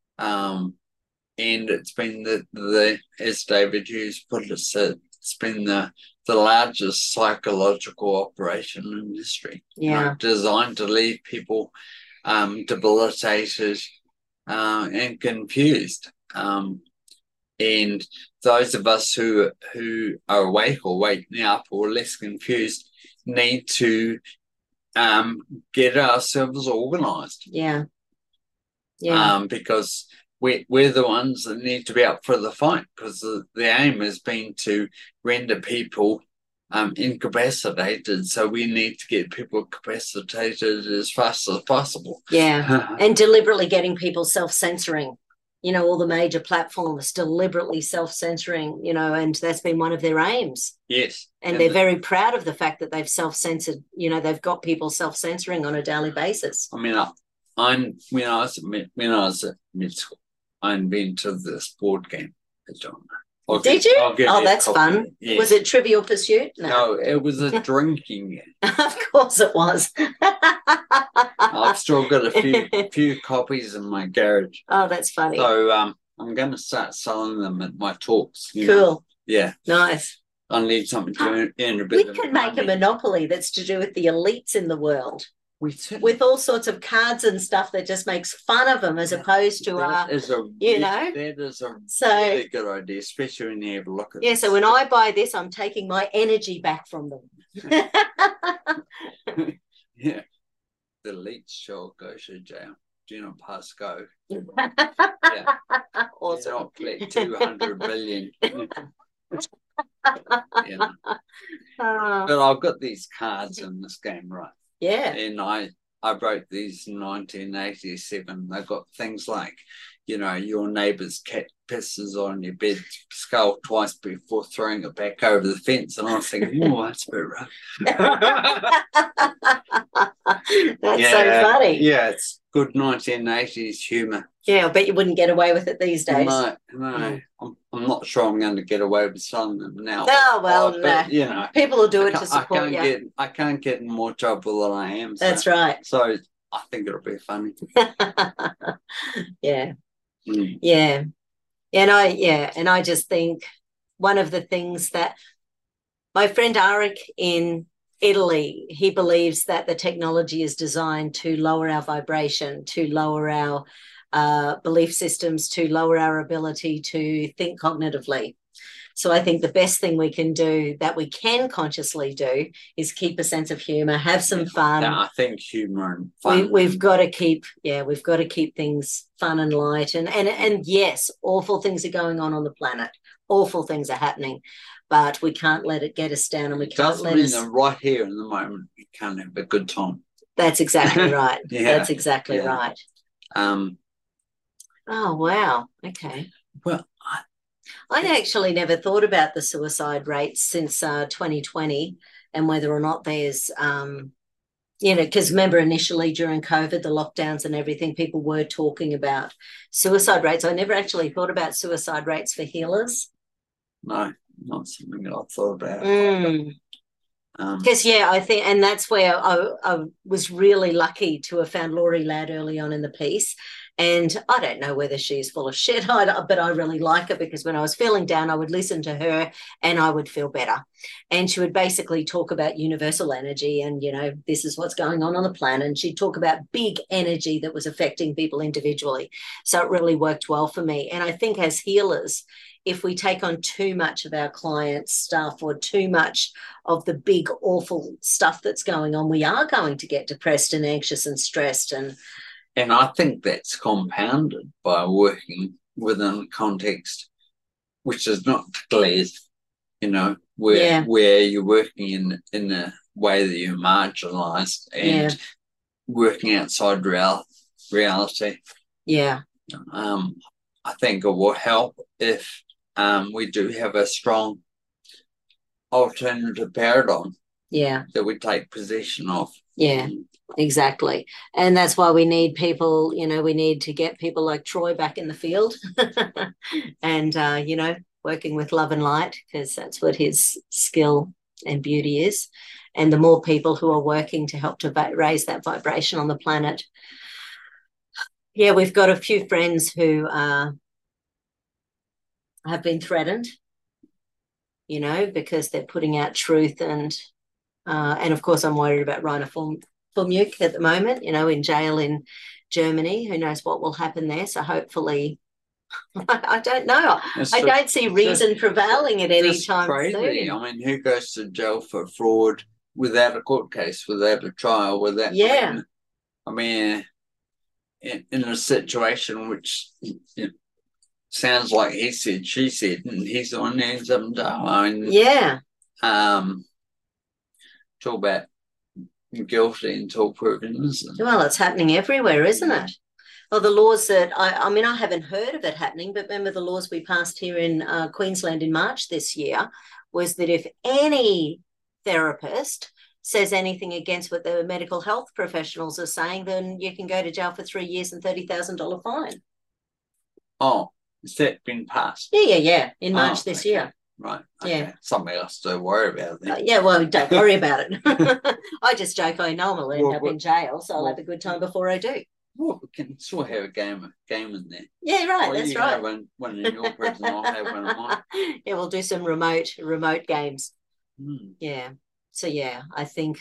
And it's been as David Hughes put it, it's been the largest psychological operation in history. Yeah. Designed to leave people debilitated and confused. And those of us who are awake or waking up or less confused need to get ourselves organised. Yeah. Because we're the ones that need to be up for the fight, because the aim has been to render people incapacitated. So we need to get people capacitated as fast as possible. Yeah, and deliberately getting people self-censoring. All the major platforms deliberately self-censoring, and that's been one of their aims. Yes. And they're very proud of the fact that they've self-censored, they've got people self-censoring on a daily basis. I mean, when I was at mid school, I invented this board game. Did you? That's fun. Yeah. Was it Trivial Pursuit? No, it was a drinking game. Of course it was. I've still got a few copies in my garage. Oh, that's funny. So I'm going to start selling them at my talks. Cool. Yeah. Nice. I need something to earn a bit of money. We could make a monopoly that's to do with the elites in the world. With all sorts of cards and stuff that just makes fun of them, as opposed to that is a really good idea, especially when you have a look at this. So when I buy this, I'm taking my energy back from them. Yeah, the leech shall go to jail. Do not pass go. Yeah. Awesome. Do not collect 200 billion. Yeah. But I've got these cards in this game, right? Yeah. And I wrote these in 1987. They've got things like, your neighbour's cat pisses on your bed skull twice before throwing it back over the fence. And I was thinking, oh, that's a bit rough. That's so funny. Yeah, it's good 1980s humour. Yeah, I bet you wouldn't get away with it these days. No. I'm not sure I'm going to get away with some of them now. Oh, well, but, people will do it to support you. I can't get in more trouble than I am. That's right. So I think it'll be funny. Yeah. Yeah. And I just think one of the things that my friend Arik in Italy, he believes that the technology is designed to lower our vibration, to lower our belief systems, to lower our ability to think cognitively. So I think the best thing we can do, that we can consciously do, is keep a sense of humor, have some fun. I think humor and fun. We've got to keep things fun and light. And yes, awful things are going on the planet. Awful things are happening, but we can't let it get us down, and we can't let us. Right here in the moment, you can't have a good time. That's exactly right. Yeah. That's exactly right. Oh wow. Okay. Well, I actually never thought about the suicide rates since 2020 and whether or not there's, because remember initially during COVID, the lockdowns and everything, people were talking about suicide rates. I never actually thought about suicide rates for healers. No, not something that I thought about. Because, I think, and that's where I was really lucky to have found Laurie Ladd early on in the piece. And I don't know whether she's full of shit, but I really like her, because when I was feeling down, I would listen to her and I would feel better. And she would basically talk about universal energy and, this is what's going on the planet. And she'd talk about big energy that was affecting people individually. So it really worked well for me. And I think as healers, if we take on too much of our clients' stuff or too much of the big, awful stuff that's going on, we are going to get depressed and anxious and stressed. And I think that's compounded by working within a context which is not clear, where you're working in a way that you're marginalised and working outside reality. Yeah. I think it will help if we do have a strong alternative paradigm that we take possession of. Yeah, exactly. And that's why we need people, we need to get people like Troy back in the field and, working with love and light, because that's what his skill and beauty is. And the more people who are working to help to raise that vibration on the planet. Yeah, we've got a few friends who have been threatened, because they're putting out truth and of course I'm worried about Rainer Fulmuk at the moment, in jail in Germany. Who knows what will happen there? So hopefully, I don't know. I don't see reason prevailing at any time soon. I mean, who goes to jail for fraud without a court case, without a trial, without? Yeah. I mean, in a situation which sounds like he said, she said, and he's the one who ends up in jail. I mean, talk about guilty until proven innocent. Well, it's happening everywhere, isn't it? Well, the laws that I haven't heard of it happening, but remember the laws we passed here in Queensland in March this year was that if any therapist says anything against what the medical health professionals are saying, then you can go to jail for 3 years and $30,000 fine. Oh, has that been passed? Yeah. In March this year. Right. Okay. Yeah. Something else to worry about then. Well, don't worry about it. I just joke, I know I'll end up in jail, so I'll have a good time before I do. Well, we can still have a game in there. Yeah, right. That's right. Have one in your prison, I'll have one in mine. Yeah, we'll do some remote games. Yeah. So I think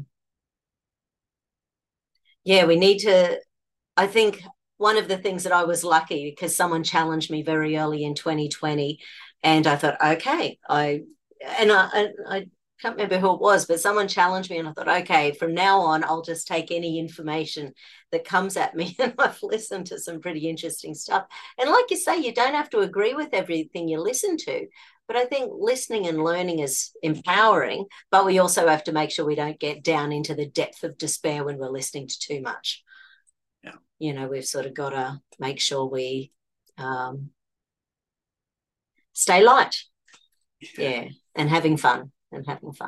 we need to. I think one of the things that I was lucky, because someone challenged me very early in 2020, and I thought, okay, I can't remember who it was, but someone challenged me and I thought, okay, from now on, I'll just take any information that comes at me. And I've listened to some pretty interesting stuff. And like you say, you don't have to agree with everything you listen to. But I think listening and learning is empowering, but we also have to make sure we don't get down into the depth of despair when we're listening to too much. Yeah. You know, we've sort of got to make sure we stay light. Yeah. And having fun. And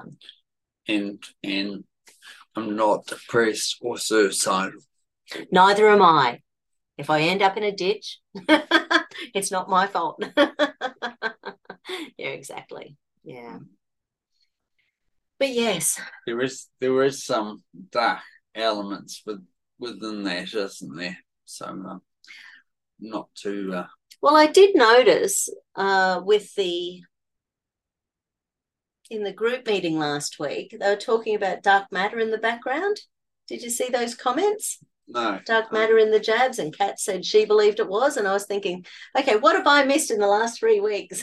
I'm not depressed or suicidal. Neither am I. If I end up in a ditch, it's not my fault. Yeah, exactly. Yeah. But yes. There is some dark elements within that, isn't there? So not too well, I did notice with in the group meeting last week, they were talking about dark matter in the background. Did you see those comments? No. Dark matter in the jabs, and Kat said she believed it was, and I was thinking, okay, what have I missed in the last 3 weeks?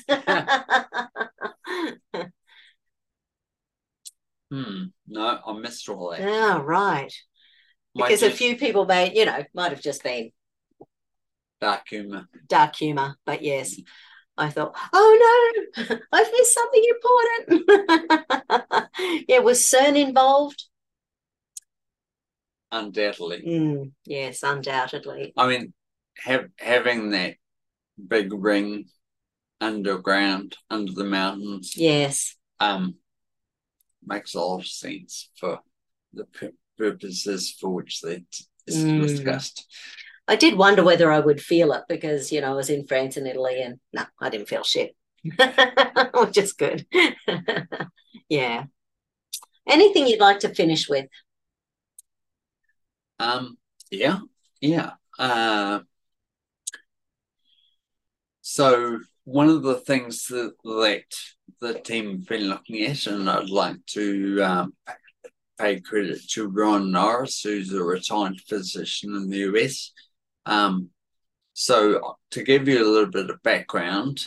No, I missed all that. Oh, right. Because a few people might have just been dark humor. But yes, I thought, oh no, I've missed something important. Yeah, was CERN involved? Undoubtedly. Yes, undoubtedly. I mean, having that big ring underground, under the mountains. Yes. Makes a lot of sense for the purposes for which that is discussed. I did wonder whether I would feel it because, I was in France and Italy and no, I didn't feel shit, which is good. Yeah. Anything you'd like to finish with? Yeah. So one of the things that the team have been looking at, and I'd like to pay credit to Ron Norris, who's a retired physician in the US. So to give you a little bit of background,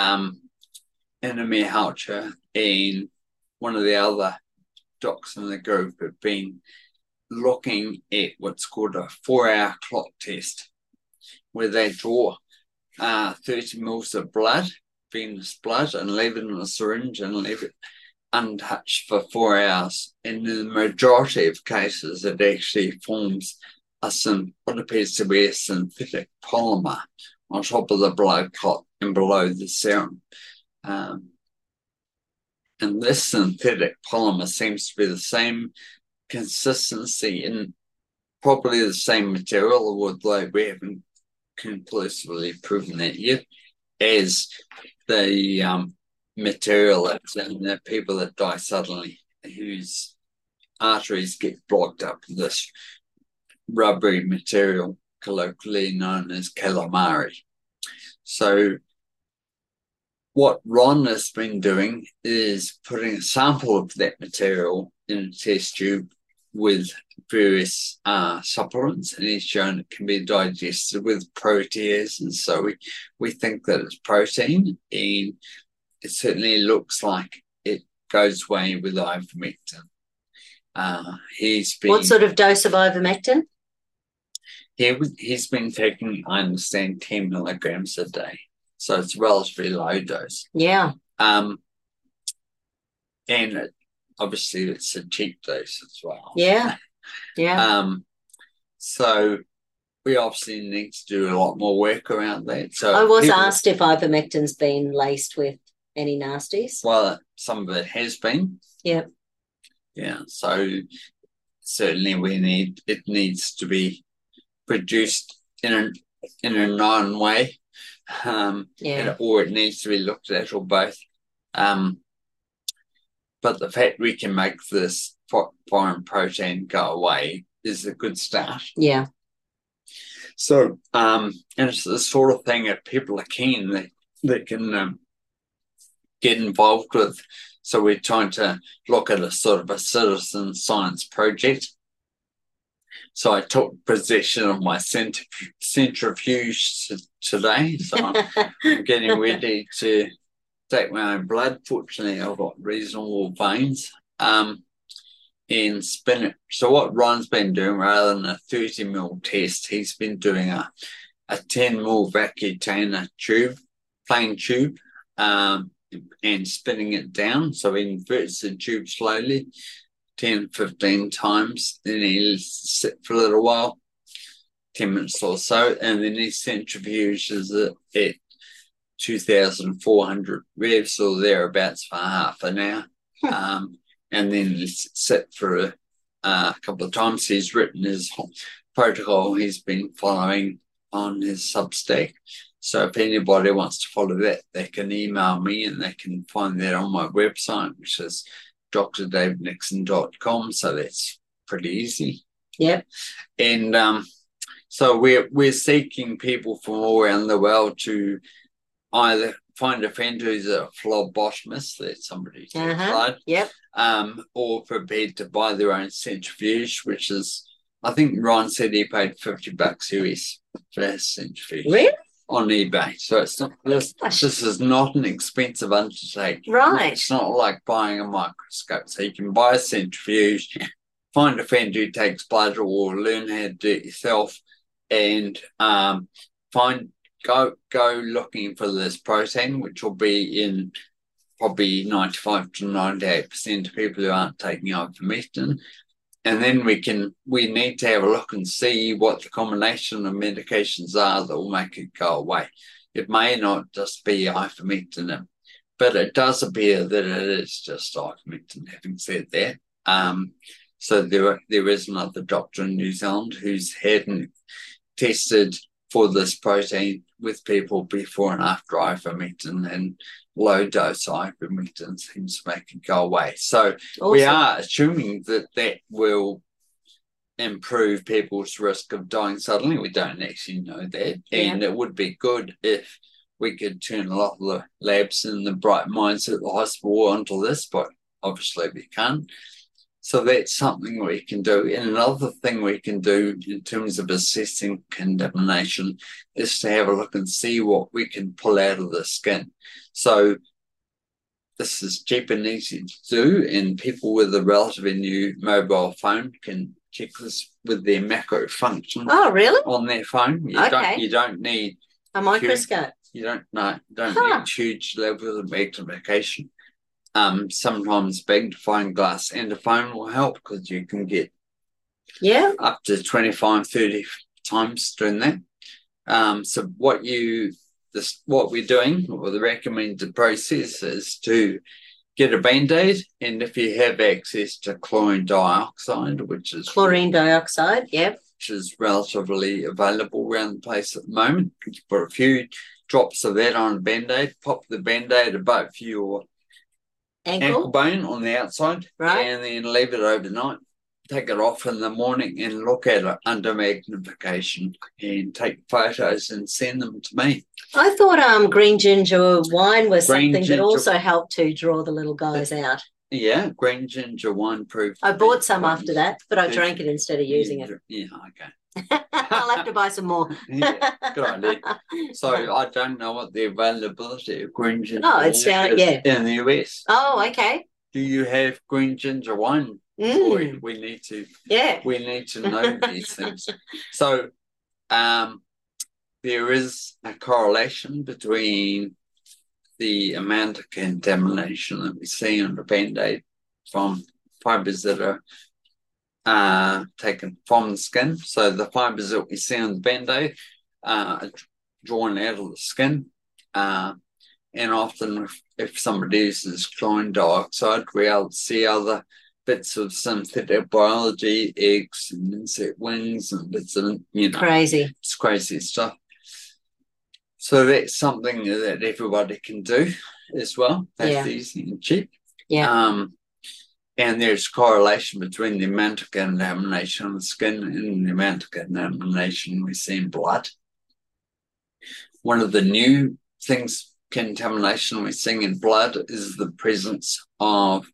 Anna Houcher and one of the other docs in the group have been looking at what's called a 4-hour clot test, where they draw 30 mils of blood, venous blood, and leave it in a syringe and leave it untouched for 4 hours. And in the majority of cases, it actually forms what appears to be a synthetic polymer on top of the blood clot and below the serum. And this synthetic polymer seems to be the same consistency and probably the same material, although we haven't conclusively proven that yet, as the material that's in the people that die suddenly, whose arteries get blocked up with this rubbery material, colloquially known as calamari. So what Ron has been doing is putting a sample of that material in a test tube with various supplements, and he's shown it can be digested with protease, and so we think that it's protein, and it certainly looks like it goes away with ivermectin. What sort of dose of ivermectin? He's been taking, I understand, 10 milligrams a day, so it's a relatively low dose. Yeah. And obviously it's a cheap dose as well. Yeah. So we obviously need to do a lot more work around that. So I was asked if ivermectin's been laced with any nasties. Well, some of it has been. Yep. Yeah. So certainly it needs to be produced in a known way. Or it needs to be looked at, or both. But the fact we can make this foreign protein go away is a good start. Yeah. So, and it's the sort of thing that people are keen that can get involved with. So we're trying to look at a sort of a citizen science project. So I took possession of my centrifuge today. So I'm getting ready to take my own blood. Fortunately, I've got reasonable veins. And spin it. So what Ron's been doing, rather than a 30 ml test, he's been doing a 10 ml Vacutainer tube, plain tube, and spinning it down. So he inverts the tube slowly, 10, 15 times. Then he'll sit for a little while, 10 minutes or so, and then he centrifuges it at 2,400 revs or thereabouts for half an hour. And then sit for a couple of times. He's written his protocol he's been following on his Substack. So if anybody wants to follow that, they can email me and they can find that on my website, which is drdavidnixon.com. So that's pretty easy. Yep. And so we're seeking people from all around the world to either find a friend who's a phlebotomist, that's somebody who's applied, or prepared to buy their own centrifuge, which is, I think Ron said he paid $50 US for his centrifuge. Really? On eBay. So it's not this is not an expensive undertaking. Right. It's not like buying a microscope. So you can buy a centrifuge, find a friend who takes blood, or learn how to do it yourself, and go looking for this protein, which will be in probably 95 to 98% of people who aren't taking ivermectin. And then we need to have a look and see what the combination of medications are that will make it go away. It may not just be ivermectin, but it does appear that it is just ivermectin. Having said that, so there is another doctor in New Zealand who's had tested for this protein with people before and after ivermectin, and low dose ivermectin seems to make it go away. So awesome. We are assuming that will improve people's risk of dying suddenly. We don't actually know that. And it would be good if we could turn a lot of the labs and the bright minds at the hospital onto this, but obviously we can't. So that's something we can do. And another thing we can do in terms of assessing contamination is to have a look and see what we can pull out of the skin. So this is cheap and easy to do, and people with a relatively new mobile phone can check this with their macro function. Oh, really? On their phone. You don't need a microscope. You don't need huge levels of magnification. Sometimes magnifying glass and a phone will help, because you can get up to 25, 30 times doing that. So what we're doing, or the recommended process, is to get a Band-Aid, and if you have access to chlorine dioxide, which is relatively available around the place at the moment, you put a few drops of that on a Band-Aid, pop the Band-Aid above your ankle bone on the outside, and then leave it overnight. Take it off in the morning and look at it under magnification, and take photos and send them to me. I thought green ginger wine was something that also helped to draw the little guys out. Yeah, green ginger wine proof. I bought some after that, but I drank it instead of using it. Yeah, okay. I'll have to buy some more. Yeah, good idea. So I don't know what the availability of green ginger is in the US. Oh, okay. Do you have green ginger wine? Boy, we need to know these things. So there is a correlation between the amount of contamination that we see on the Band-Aid from fibers that are taken from the skin. So the fibers that we see on the Band-Aid are drawn out of the skin. And often if somebody uses chlorine dioxide, we're able to see other bits of synthetic biology, eggs and insect wings and bits of, crazy. It's crazy stuff. So that's something that everybody can do as well. That's easy and cheap. Yeah. And there's correlation between the amount of contamination on the skin and the amount of contamination we see in blood. One of the new contamination we're seeing in blood is the presence of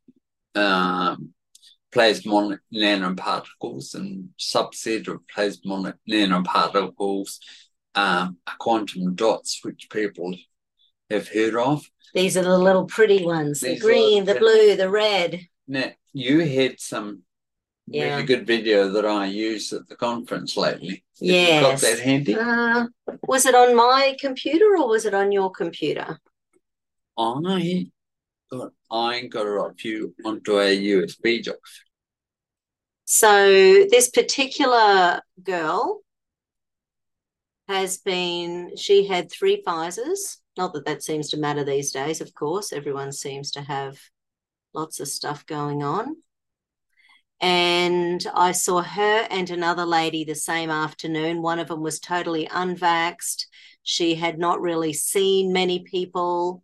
plasmonic nanoparticles, and subset of plasmonic nanoparticles are quantum dots, which people have heard of. These are the little pretty ones, the green, the blue, the red. Now, you had some really good video that I used at the conference lately. Yes. Got that handy? Was it on my computer or was it on your computer? I got it off you onto a USB drive. So this particular girl she had 3 Pfizers. Not that that seems to matter these days, of course. Everyone seems to have lots of stuff going on. And I saw her and another lady the same afternoon. One of them was totally unvaxxed. She had not really seen many people.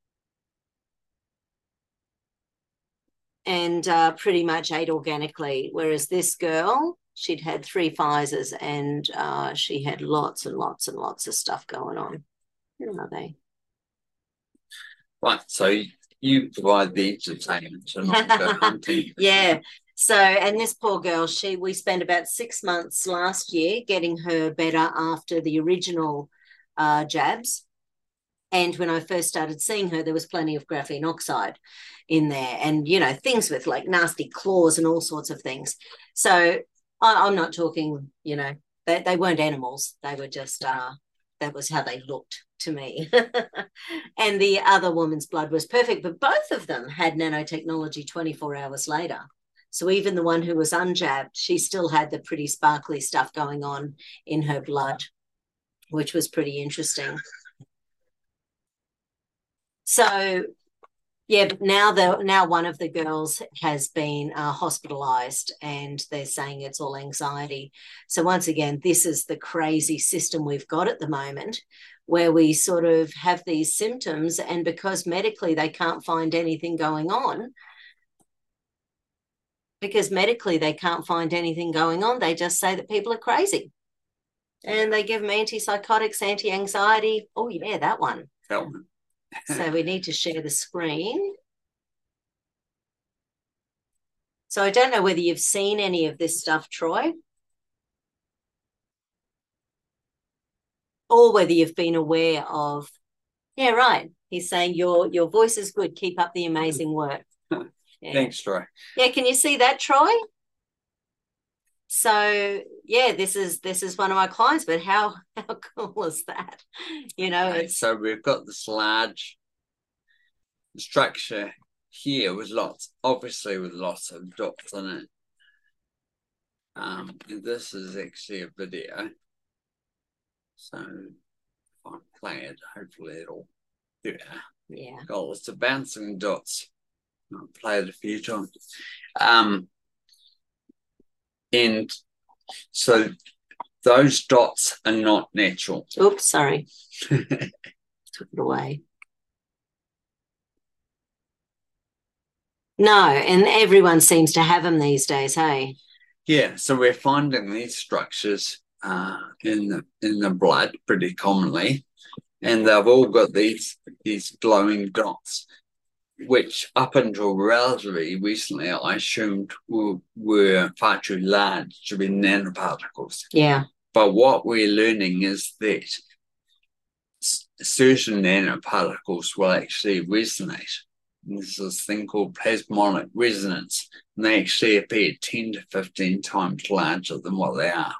And pretty much ate organically. Whereas this girl, she'd had 3 Pfizers and she had lots and lots and lots of stuff going on. Where are they? Right, so you provide the entertainment and not go hunting. Yeah. So, and this poor girl, we spent about 6 months last year getting her better after the original jabs. And when I first started seeing her, there was plenty of graphene oxide in there and, things with like nasty claws and all sorts of things. So I'm not talking, they weren't animals. They were just, that was how they looked to me. And the other woman's blood was perfect, but both of them had nanotechnology 24 hours later. So even the one who was unjabbed, she still had the pretty sparkly stuff going on in her blood, which was pretty interesting. So, yeah, but now one of the girls has been hospitalized and they're saying it's all anxiety. So once again, this is the crazy system we've got at the moment where we sort of have these symptoms and because medically they can't find anything going on, they just say that people are crazy. And they give them antipsychotics, anti-anxiety. Oh, yeah, that one. So we need to share the screen. So I don't know whether you've seen any of this stuff, Troy, or whether you've been aware of, yeah, right. He's saying your voice is good. Keep up the amazing work. Yeah. Thanks, Troy. Yeah, can you see that, Troy? So yeah, this is one of my clients, but how cool is that? Okay, so we've got this large structure here with lots of dots in it. And this is actually a video. So if I play it, hopefully it'll do it. Yeah. Got lots of bouncing dots. I'll play it a few times. And so those dots are not natural. Oops, sorry. Took it away. No, and everyone seems to have them these days, hey? Yeah, so we're finding these structures in the blood pretty commonly, and they've all got these glowing dots, which up until relatively recently I assumed were far too large to be nanoparticles. Yeah. But what we're learning is that certain nanoparticles will actually resonate. There's this thing called plasmonic resonance, and they actually appear 10 to 15 times larger than what they are.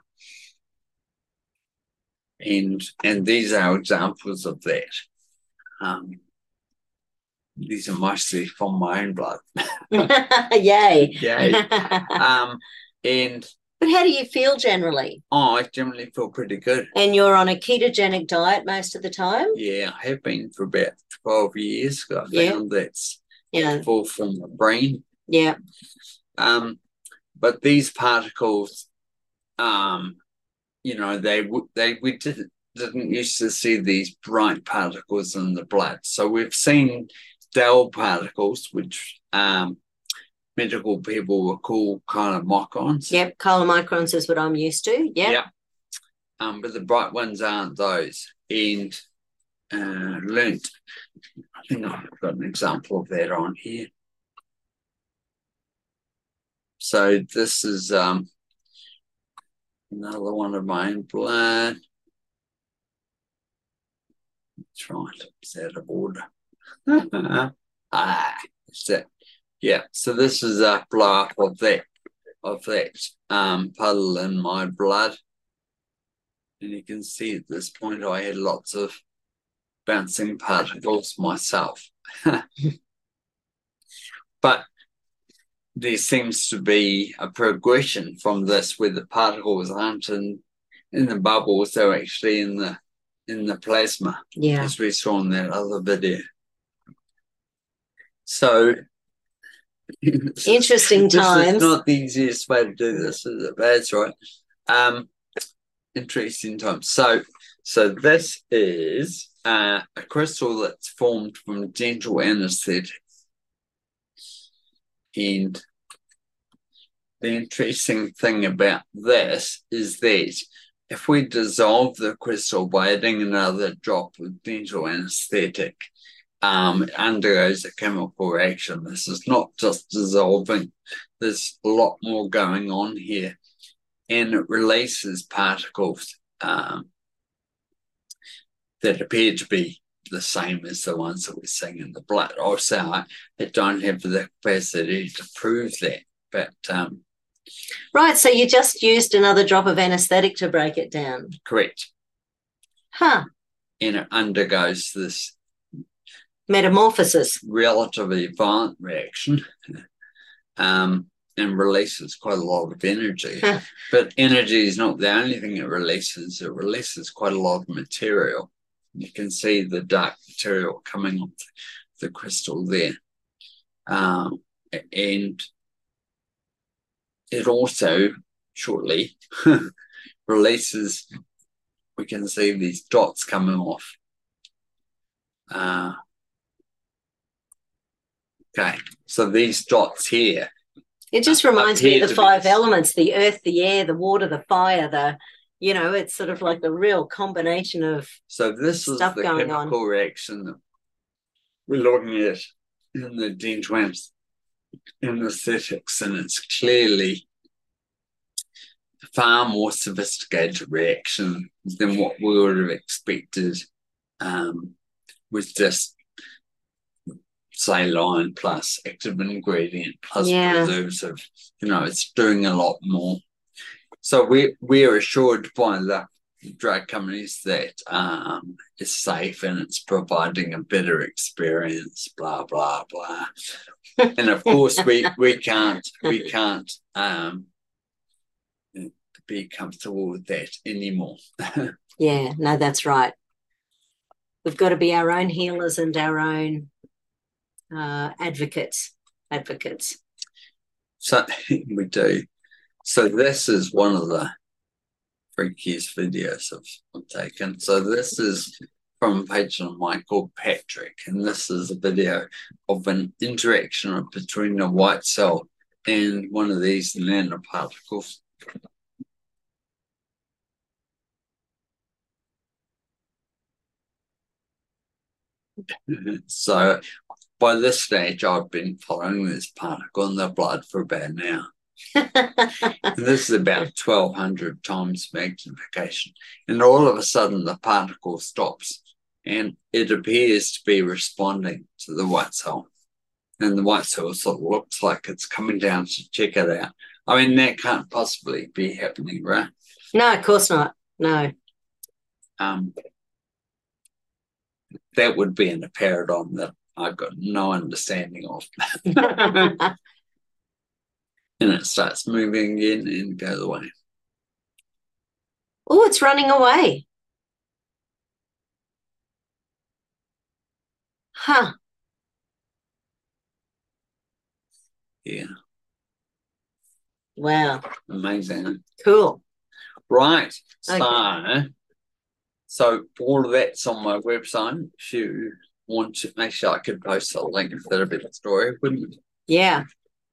And these are examples of that. These are mostly from my own blood. Yay. Yay. But how do you feel generally? Oh, I generally feel pretty good. And you're on a ketogenic diet most of the time? Yeah, I have been for about 12 years. I found that's full from the brain. Yeah. But these particles, we didn't used to see these bright particles in the blood. So we've seen dull particles, which medical people will call chylomicrons. Yep, chylomicrons is what I'm used to. Yep. But the bright ones aren't those. And learnt, I think I've got an example of that on here. So this is another one of my own blood. That's right. It's out of order. So, yeah. So this is a blow up of that puddle in my blood. And you can see at this point I had lots of bouncing particles myself. But there seems to be a progression from this where the particles aren't in the bubbles, they're actually in the plasma. Yeah. As we saw in that other video. So interesting times. This is not the easiest way to do this, is it? That's right. Interesting times. So this is a crystal that's formed from dental anesthetic. And the interesting thing about this is that if we dissolve the crystal by adding another drop of dental anesthetic, it undergoes a chemical reaction. This is not just dissolving. There's a lot more going on here. And it releases particles that appear to be the same as the ones that we're seeing in the blood. Also, I don't have the capacity to prove that. But right, so you just used another drop of anesthetic to break it down. Correct. Huh. And it undergoes this metamorphosis, relatively violent reaction, and releases quite a lot of energy. But energy is not the only thing it releases. It releases quite a lot of material. You can see the dark material coming off the crystal there. And it also shortly releases, we can see these dots coming off. Okay, so these dots here. It just reminds me of the five elements: the earth, the air, the water, the fire, it's sort of like the real combination of so this stuff is the going chemical on. Reaction that we're looking at in the dental anesthetics, and it's clearly a far more sophisticated reaction than what we would have expected with just saline plus active ingredient plus preservative. It's doing a lot more. So we're assured by the drug companies that it's safe and it's providing a better experience, blah blah blah. And of course we can't be comfortable with that anymore. Yeah, no, that's right. We've got to be our own healers and our own advocates. So we do. So this is one of the freakiest videos I've taken. So this is from a patient of mine called Patrick, and this is a video of an interaction between a white cell and one of these nanoparticles. So by this stage, I've been following this particle in the blood for about an hour. And this is about 1,200 times magnification. And all of a sudden, the particle stops and it appears to be responding to the white cell. And the white cell sort of looks like it's coming down to check it out. I mean, that can't possibly be happening, right? No, of course not. No. That would be in a paradigm that I've got no understanding of. And it starts moving again and goes away. Oh, it's running away. Huh. Yeah. Wow. Amazing. Cool. Right. Okay. So all of that's on my website. If you want to, actually I could post a link if that'd be the story, wouldn't it? Yeah.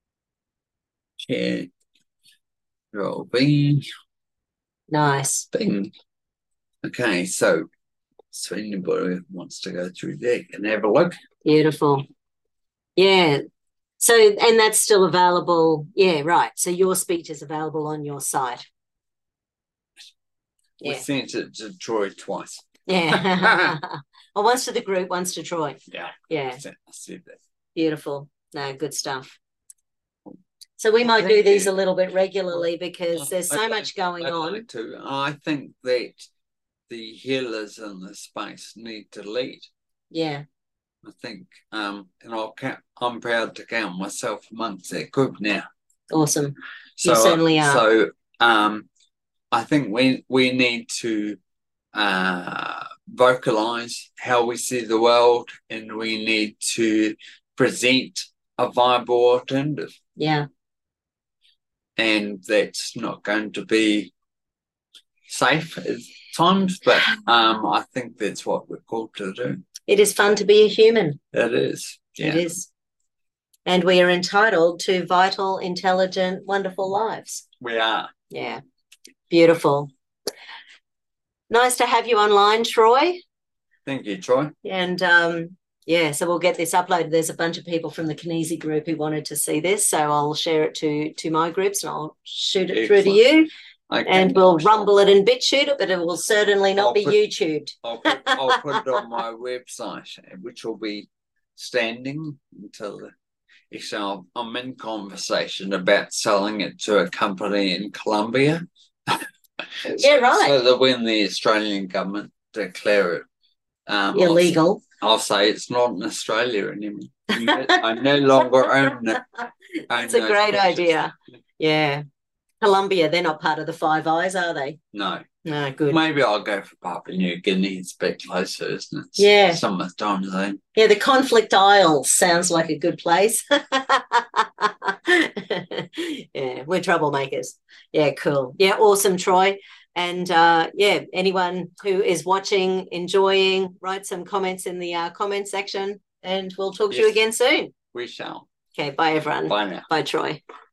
Yeah. Bing. Nice. Bing. Okay, so anybody wants to go through there and have a look. Beautiful. Yeah. So, and that's still available. Yeah, right. So your speech is available on your site. We sent it to Troy twice. Yeah. Well, once to the group, once to Troy. Yeah. Yeah. I see that. Beautiful. No, good stuff. So we might do these a little bit regularly because there's so much going on. I think that the healers in the space need to lead. Yeah. I think, and I'm proud to count myself amongst that group now. Awesome. You certainly are. So I think we need to vocalize how we see the world, and we need to present a viable alternative. Yeah. And that's not going to be safe at times, but I think that's what we're called to do. It is fun to be a human. It is. Yeah. It is. And we are entitled to vital, intelligent, wonderful lives. We are. Yeah. Beautiful. Nice to have you online, Troy. Thank you, Troy. And yeah, so we'll get this uploaded. There's a bunch of people from the Kinesi group who wanted to see this, so I'll share it to my groups and I'll shoot it through to you. Okay. And we'll rumble it and BitChute it, but it will certainly not be YouTubed. I'll put it on my website, which will be standing until actually I'm in conversation about selling it to a company in Colombia. Yeah, right. So that when the Australian government declare it illegal, I'll say it's not in Australia anymore. I no longer own it. That's a great idea. Yeah. Colombia, they're not part of the Five Eyes, are they? No. No, good. Maybe I'll go for Papua New Guinea. It's a bit closer, isn't it? Yeah. Some time zone. Yeah, the Conflict Isles sounds like a good place. Yeah, we're troublemakers. Yeah, cool. Yeah, awesome, Troy. And yeah, anyone who is watching, enjoying, write some comments in the comment section and we'll talk to you again soon. We shall. Okay, bye, everyone. Bye now. Bye, Troy.